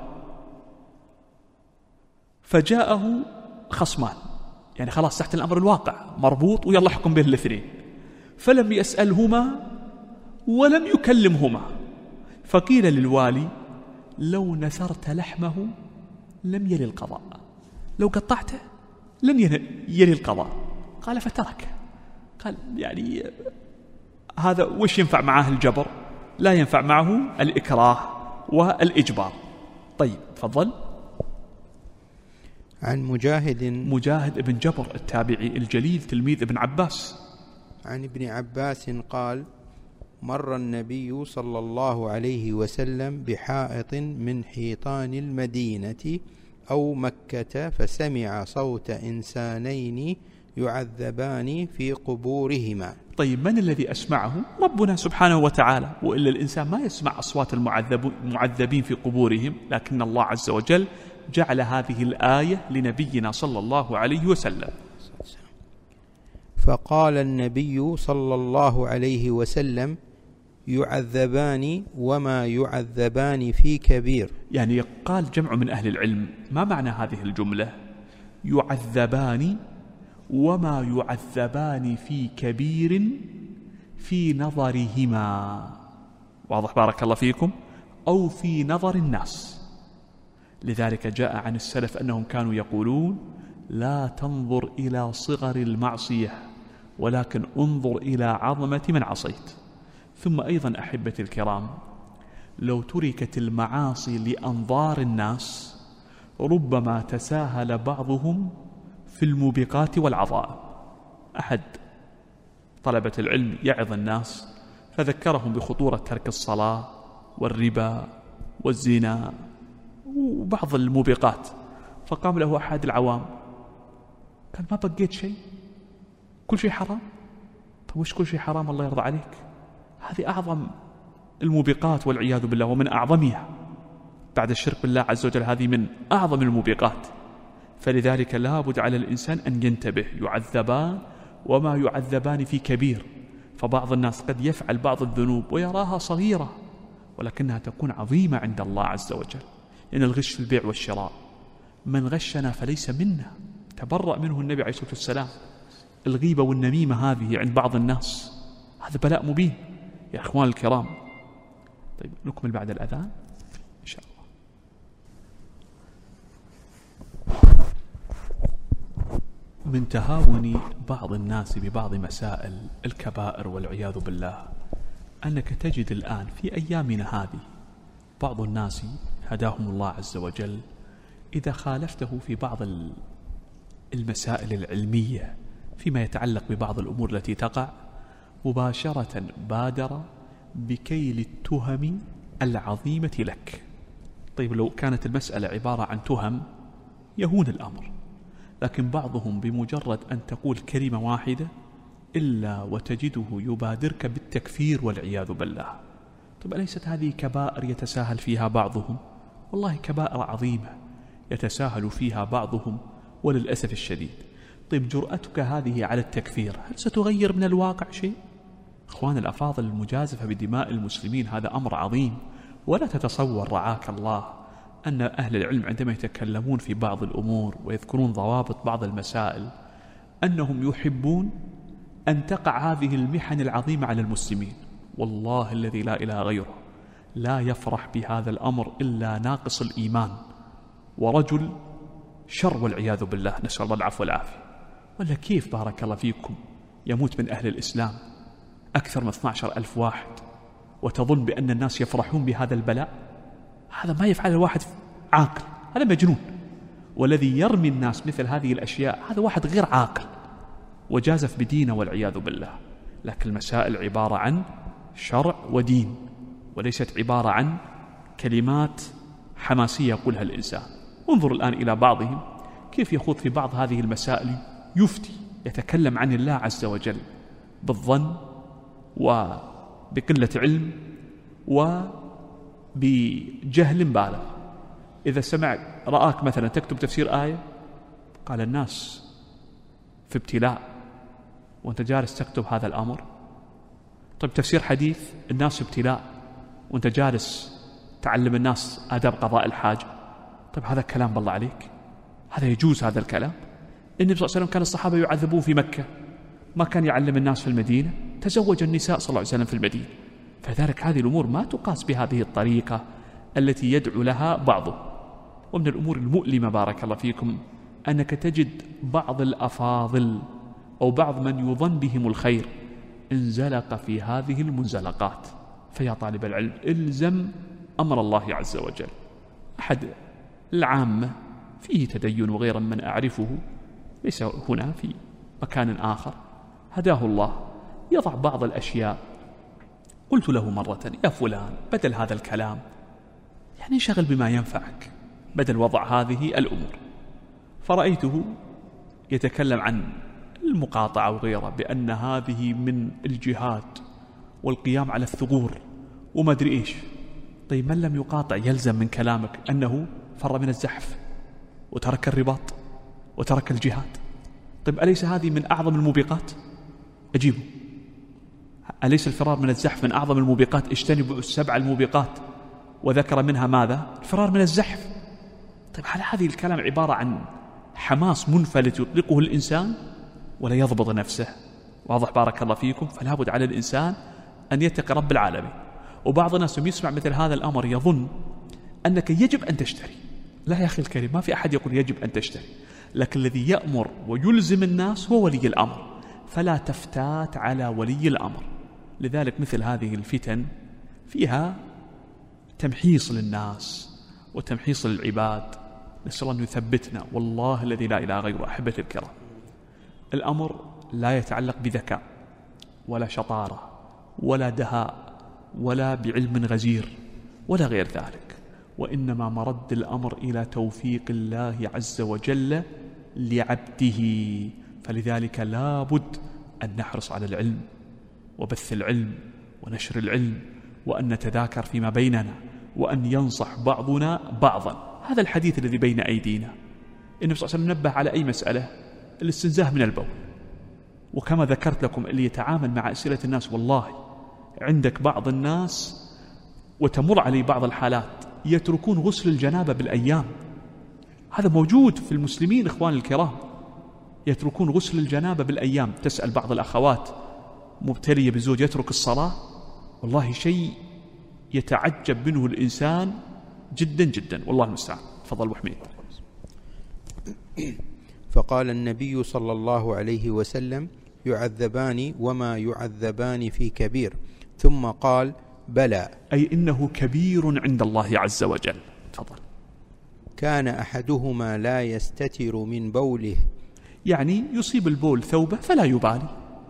فجاءه خصمان، يعني خلاص تحت الأمر الواقع مربوط ويلا حكم بين الاثنين، فلم يسألهما ولم يكلمهما. فقيل للوالي: لو نثرت لحمه لم يلي القضاء، لو قطعته لن يلي القضاء. قال: فترك. قال: يعني هذا وش ينفع معه الجبر؟ لا ينفع معه الإكراه والإجبار. طيب تفضل. عن مجاهد ابن جبر التابعي الجليل تلميذ ابن عباس. عن ابن عباس قال: مر النبي صلى الله عليه وسلم بحائط من حيطان المدينة أو مكة، فسمع صوت إنسانين يعذبان في قبورهما. طيب من الذي أسمعه؟ ربنا سبحانه وتعالى، وإلا الإنسان ما يسمع أصوات المعذبين في قبورهم، لكن الله عز وجل جعل هذه الآية لنبينا صلى الله عليه وسلم. فقال النبي صلى الله عليه وسلم: يعذبان وما يعذبان في كبير. يعني قال جمع من أهل العلم: ما معنى هذه الجملة؟ يعذبان وما يعذبان في كبير في نظرهما. واضح بارك الله فيكم؟ أو في نظر الناس. لذلك جاء عن السلف أنهم كانوا يقولون: لا تنظر إلى صغر المعصية ولكن انظر إلى عظمة من عصيت. ثم أيضا أحبتي الكرام، لو تركت المعاصي لأنظار الناس ربما تساهل بعضهم في الموبقات والعظائم. أحد طلبة العلم يعظ الناس فذكرهم بخطورة ترك الصلاة والربا والزنا وبعض الموبقات، فقام له أحد العوام قال: ما بقيت شيء، كل شيء حرام. طيب وش كل شيء حرام الله يرضى عليك؟ هذه أعظم الموبقات والعياذ بالله، ومن أعظمها بعد الشرك بالله عز وجل، هذه من أعظم الموبقات. فلذلك لا بد على الإنسان أن ينتبه: يعذبان وما يعذبان في كبير. فبعض الناس قد يفعل بعض الذنوب ويراها صغيرة ولكنها تكون عظيمة عند الله عز وجل. إن الغش في البيع والشراء، من غشنا فليس منا، تبرأ منه النبي عليه الصلاة والسلام. الغيبة والنميمة هذه عند بعض الناس هذا بلاء مبين يا إخوان الكرام. طيب نكمل بعد الأذان إن شاء الله. من تهاون بعض الناس ببعض مسائل الكبائر والعياذ بالله أنك تجد الآن في أيامنا هذه بعض الناس هداهم الله عز وجل إذا خالفته في بعض المسائل العلمية فيما يتعلق ببعض الأمور التي تقع، مباشرة بادر بكيل التهم العظيمة لك. طيب لو كانت المسألة عبارة عن تهم يهون الأمر، لكن بعضهم بمجرد أن تقول كلمة واحدة إلا وتجده يبادرك بالتكفير والعياذ بالله. طيب أليست هذه كبائر يتساهل فيها بعضهم؟ والله كبائر عظيمة يتساهل فيها بعضهم وللأسف الشديد. طيب جرأتك هذه على التكفير هل ستغير من الواقع شيء؟ أخوان الأفاضل، المجازفة بدماء المسلمين هذا أمر عظيم، ولا تتصور رعاك الله أن أهل العلم عندما يتكلمون في بعض الأمور ويذكرون ضوابط بعض المسائل أنهم يحبون أن تقع هذه المحن العظيمة على المسلمين. والله الذي لا إله غيره لا يفرح بهذا الأمر إلا ناقص الإيمان ورجل شر والعياذ بالله، نسأل الله العفو والعافية. ولا كيف بارك الله فيكم يموت من أهل الإسلام أكثر من 12,000 واحد وتظن بأن الناس يفرحون بهذا البلاء؟ هذا ما يفعل الواحد عاقل، هذا مجنون. والذي يرمي الناس مثل هذه الأشياء هذا واحد غير عاقل وجازف بدينه والعياذ بالله. لكن المسائل عبارة عن شرع ودين، وليست عبارة عن كلمات حماسية يقولها الإنسان. انظر الآن إلى بعضهم كيف يخوض في بعض هذه المسائل، يفتي يتكلم عن الله عز وجل بالظن وبقلة علم وبجهل بالغ. إذا سمع رآك مثلا تكتب تفسير آية قال الناس في ابتلاء وأنت جالس تكتب هذا الأمر. طيب تفسير حديث الناس في ابتلاء وأنت جالس تعلم الناس آداب قضاء الحاجة. طيب هذا كلام بالله عليك؟ هذا يجوز هذا الكلام؟ النبي صلى الله عليه وسلم كان الصحابة يعذبون في مكة، ما كان يعلم الناس في المدينة، تزوج النساء صلى الله عليه وسلم في المدينة. فذلك هذه الأمور ما تقاس بهذه الطريقة التي يدعو لها بعضه. ومن الأمور المؤلمة بارك الله فيكم أنك تجد بعض الأفاضل أو بعض من يظن بهم الخير انزلق في هذه المنزلقات. فيا طالب العلم الزم أمر الله عز وجل. أحد العامة فيه تدين وغير من أعرفه ليس هنا في مكان آخر هداه الله يضع بعض الأشياء. قلت له مرة يا فلان بدل هذا الكلام يعني انشغل بما ينفعك بدل وضع هذه الأمور. فرأيته يتكلم عن المقاطعة وغيره بأن هذه من الجهاد والقيام على الثغور وما أدري إيش. طيب من لم يقاطع يلزم من كلامك أنه فر من الزحف وترك الرباط وترك الجهاد. طيب أليس هذه من أعظم الموبقات؟ أجيبه، أليس الفرار من الزحف من أعظم الموبقات؟ اجتنبوا 7 الموبقات وذكر منها ماذا؟ الفرار من الزحف. طيب هل هذه الكلام عبارة عن حماس منفلت يطلقه الإنسان ولا يضبط نفسه؟ واضح بارك الله فيكم. فلا بد على الإنسان أن يتقي رب العالمين. وبعض الناس يسمع مثل هذا الأمر يظن أنك يجب أن تشتري. لا يا أخي الكريم، ما في أحد يقول يجب أن تشتري، لكن الذي يأمر ويلزم الناس هو ولي الأمر، فلا تفتات على ولي الأمر. لذلك مثل هذه الفتن فيها تمحيص للناس وتمحيص للعباد. نسأل الله أن يثبتنا. والله الذي لا إله غيره أحبتي الكرام، الأمر لا يتعلق بذكاء ولا شطارة ولا دهاء ولا بعلم غزير ولا غير ذلك، وإنما مرد الأمر إلى توفيق الله عز وجل لعبده. فلذلك لا بد أن نحرص على العلم وبث العلم ونشر العلم، وأن نتذاكر فيما بيننا، وأن ينصح بعضنا بعضا. هذا الحديث الذي بين أيدينا النبي صلى الله عليه وسلم نبه على أي مسألة؟ الاستنزاه من البول. وكما ذكرت لكم اللي يتعامل مع أسئلة الناس، والله عندك بعض الناس وتمر عليه بعض الحالات يتركون غسل الجنابة بالأيام. هذا موجود في المسلمين إخوان الكرام، يتركون غسل الجنابة بالأيام. تسأل بعض الأخوات مبتلية بزوج يترك الصلاة، والله شيء يتعجب منه الإنسان جدا جدا، والله المستعان. تفضل أبو حميد. فقال النبي صلى الله عليه وسلم: يعذبان وما يعذبان في كبير. ثم قال: بلى، أي إنه كبير عند الله عز وجل. تفضل. كان أحدهما لا يستتر من بوله، يعني يصيب البول ثوبه فلا يبالي،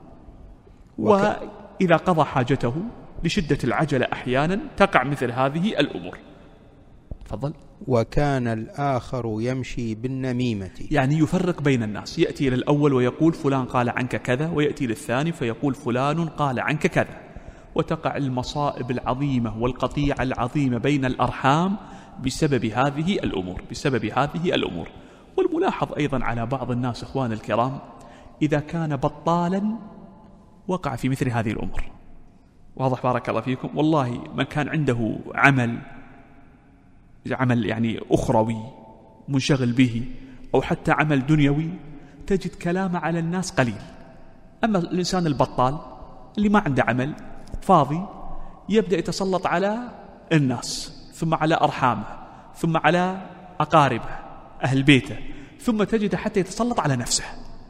وإذا قضى حاجته لشدة العجلة أحيانا تقع مثل هذه الأمور. تفضل. وكان الآخر يمشي بالنميمة. يعني يفرق بين الناس، يأتي إلى الأول ويقول فلان قال عنك كذا، ويأتي للثاني فيقول فلان قال عنك كذا، وتقع المصائب العظيمة والقطيعة العظيمة بين الأرحام بسبب هذه الأمور. والملاحظ أيضا على بعض الناس إخوان الكرام، إذا كان بطالا وقع في مثل هذه الأمور. واضح بارك الله فيكم؟ والله من كان عنده عمل يعني أخروي منشغل به، أو حتى عمل دنيوي، تجد كلامه على الناس قليل. أما الإنسان البطال اللي ما عنده عمل فاضي يبدأ يتسلط على الناس، ثم على أرحامه، ثم على أقاربه أهل بيته، ثم تجد حتى يتسلط على نفسه.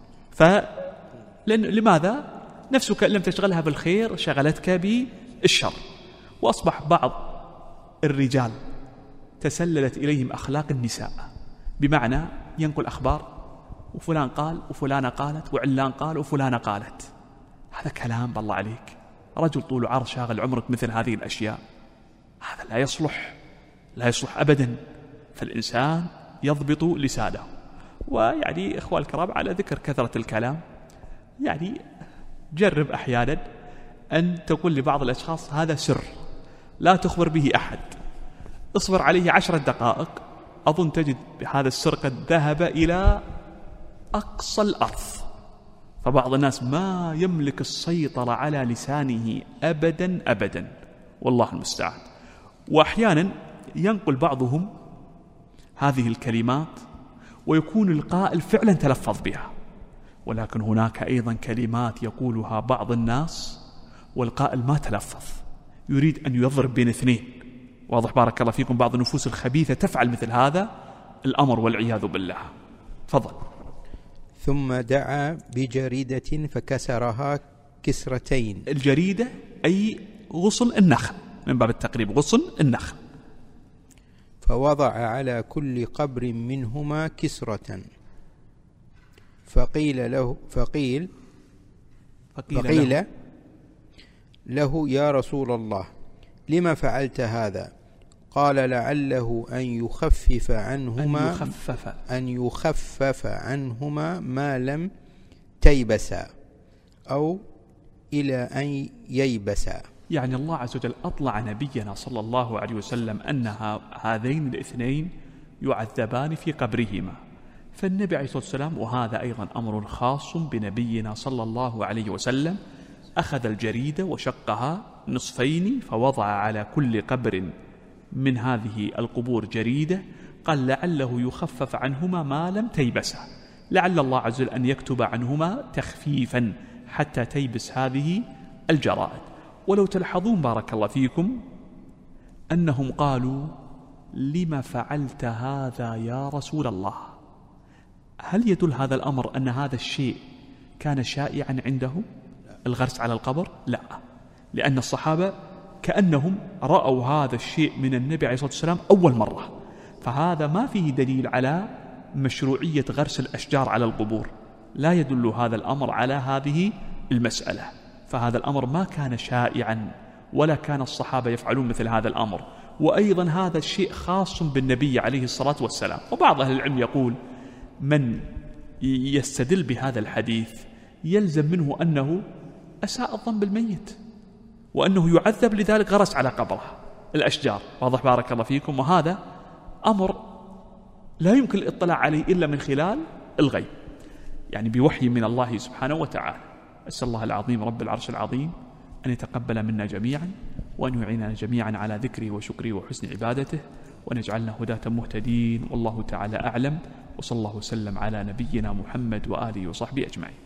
لماذا؟ نفسك لم تشغلها بالخير شغلتك بالشر. وأصبح بعض الرجال تسللت إليهم أخلاق النساء، بمعنى ينقل أخبار، وفلان قال وفلانة قالت وعلان قال وفلانة قالت. هذا كلام بالله عليك، رجل طول عرض شاغل عمرك مثل هذه الأشياء، هذا لا يصلح أبدا. فالإنسان يضبط لسانه. ويعني إخوة الكرام، على ذكر كثرة الكلام، يعني جرب أحيانا أن تقول لبعض الأشخاص هذا سر لا تخبر به أحد، اصبر عليه 10 دقائق، أظن تجد هذا السر قد ذهب إلى أقصى الأرض. فبعض الناس ما يملك السيطرة على لسانه أبدا، والله المستعان. وأحيانا ينقل بعضهم هذه الكلمات ويكون القائل فعلا تلفظ بها، ولكن هناك أيضا كلمات يقولها بعض الناس والقائل ما تلفظ، يريد أن يضرب بين اثنين. واضح بارك الله فيكم؟ بعض النفوس الخبيثة تفعل مثل هذا الأمر والعياذ بالله. فضل. ثم دعا بجريدة فكسرها كسرتين. الجريدة أي غصن النخل، من باب التقريب غصن النخل. فوضع على كل قبر منهما كسرة. فقيل له يا رسول الله لما فعلت هذا؟ قال لعله أن يخفف عنهما ما لم تيبسا أو إلى أن ييبسا. يعني الله عز وجل أطلع نبينا صلى الله عليه وسلم أن هذين الاثنين يعذبان في قبرهما. فالنبي عليه الصلاة والسلام، وهذا أيضا أمر خاص بنبينا صلى الله عليه وسلم، أخذ الجريدة وشقها نصفين، فوضع على كل قبر من هذه القبور جريدة، قال لعله يخفف عنهما ما لم تيبسا، لعل الله عز وجل أن يكتب عنهما تخفيفا حتى تيبس هذه الجرائد. ولو تلحظون بارك الله فيكم أنهم قالوا لما فعلت هذا يا رسول الله؟ هل يدل هذا الأمر أن هذا الشيء كان شائعا عندهم الغرس على القبر؟ لا، لأن الصحابة كأنهم رأوا هذا الشيء من النبي عليه الصلاة والسلام أول مرة، فهذا ما فيه دليل على مشروعية غرس الأشجار على القبور، لا يدل هذا الأمر على هذه المسألة. فهذا الأمر ما كان شائعا ولا كان الصحابة يفعلون مثل هذا الأمر. وأيضا هذا الشيء خاص بالنبي عليه الصلاة والسلام. وبعض أهل العلم يقول من يستدل بهذا الحديث يلزم منه أنه أساء الظن بالميت، وأنه يعذب لذلك غرس على قبره الأشجار. واضح بارك الله فيكم؟ وهذا أمر لا يمكن الاطلاع عليه إلا من خلال الغيب، يعني بوحي من الله سبحانه وتعالى. أسأل الله العظيم رب العرش العظيم أن يتقبل منا جميعا، وأن يعيننا جميعا على ذكره وشكره وحسن عبادته، وأن يجعلنا هداة مهتدين. والله تعالى أعلم، وصلى الله وسلم على نبينا محمد وآله وصحبه أجمعين.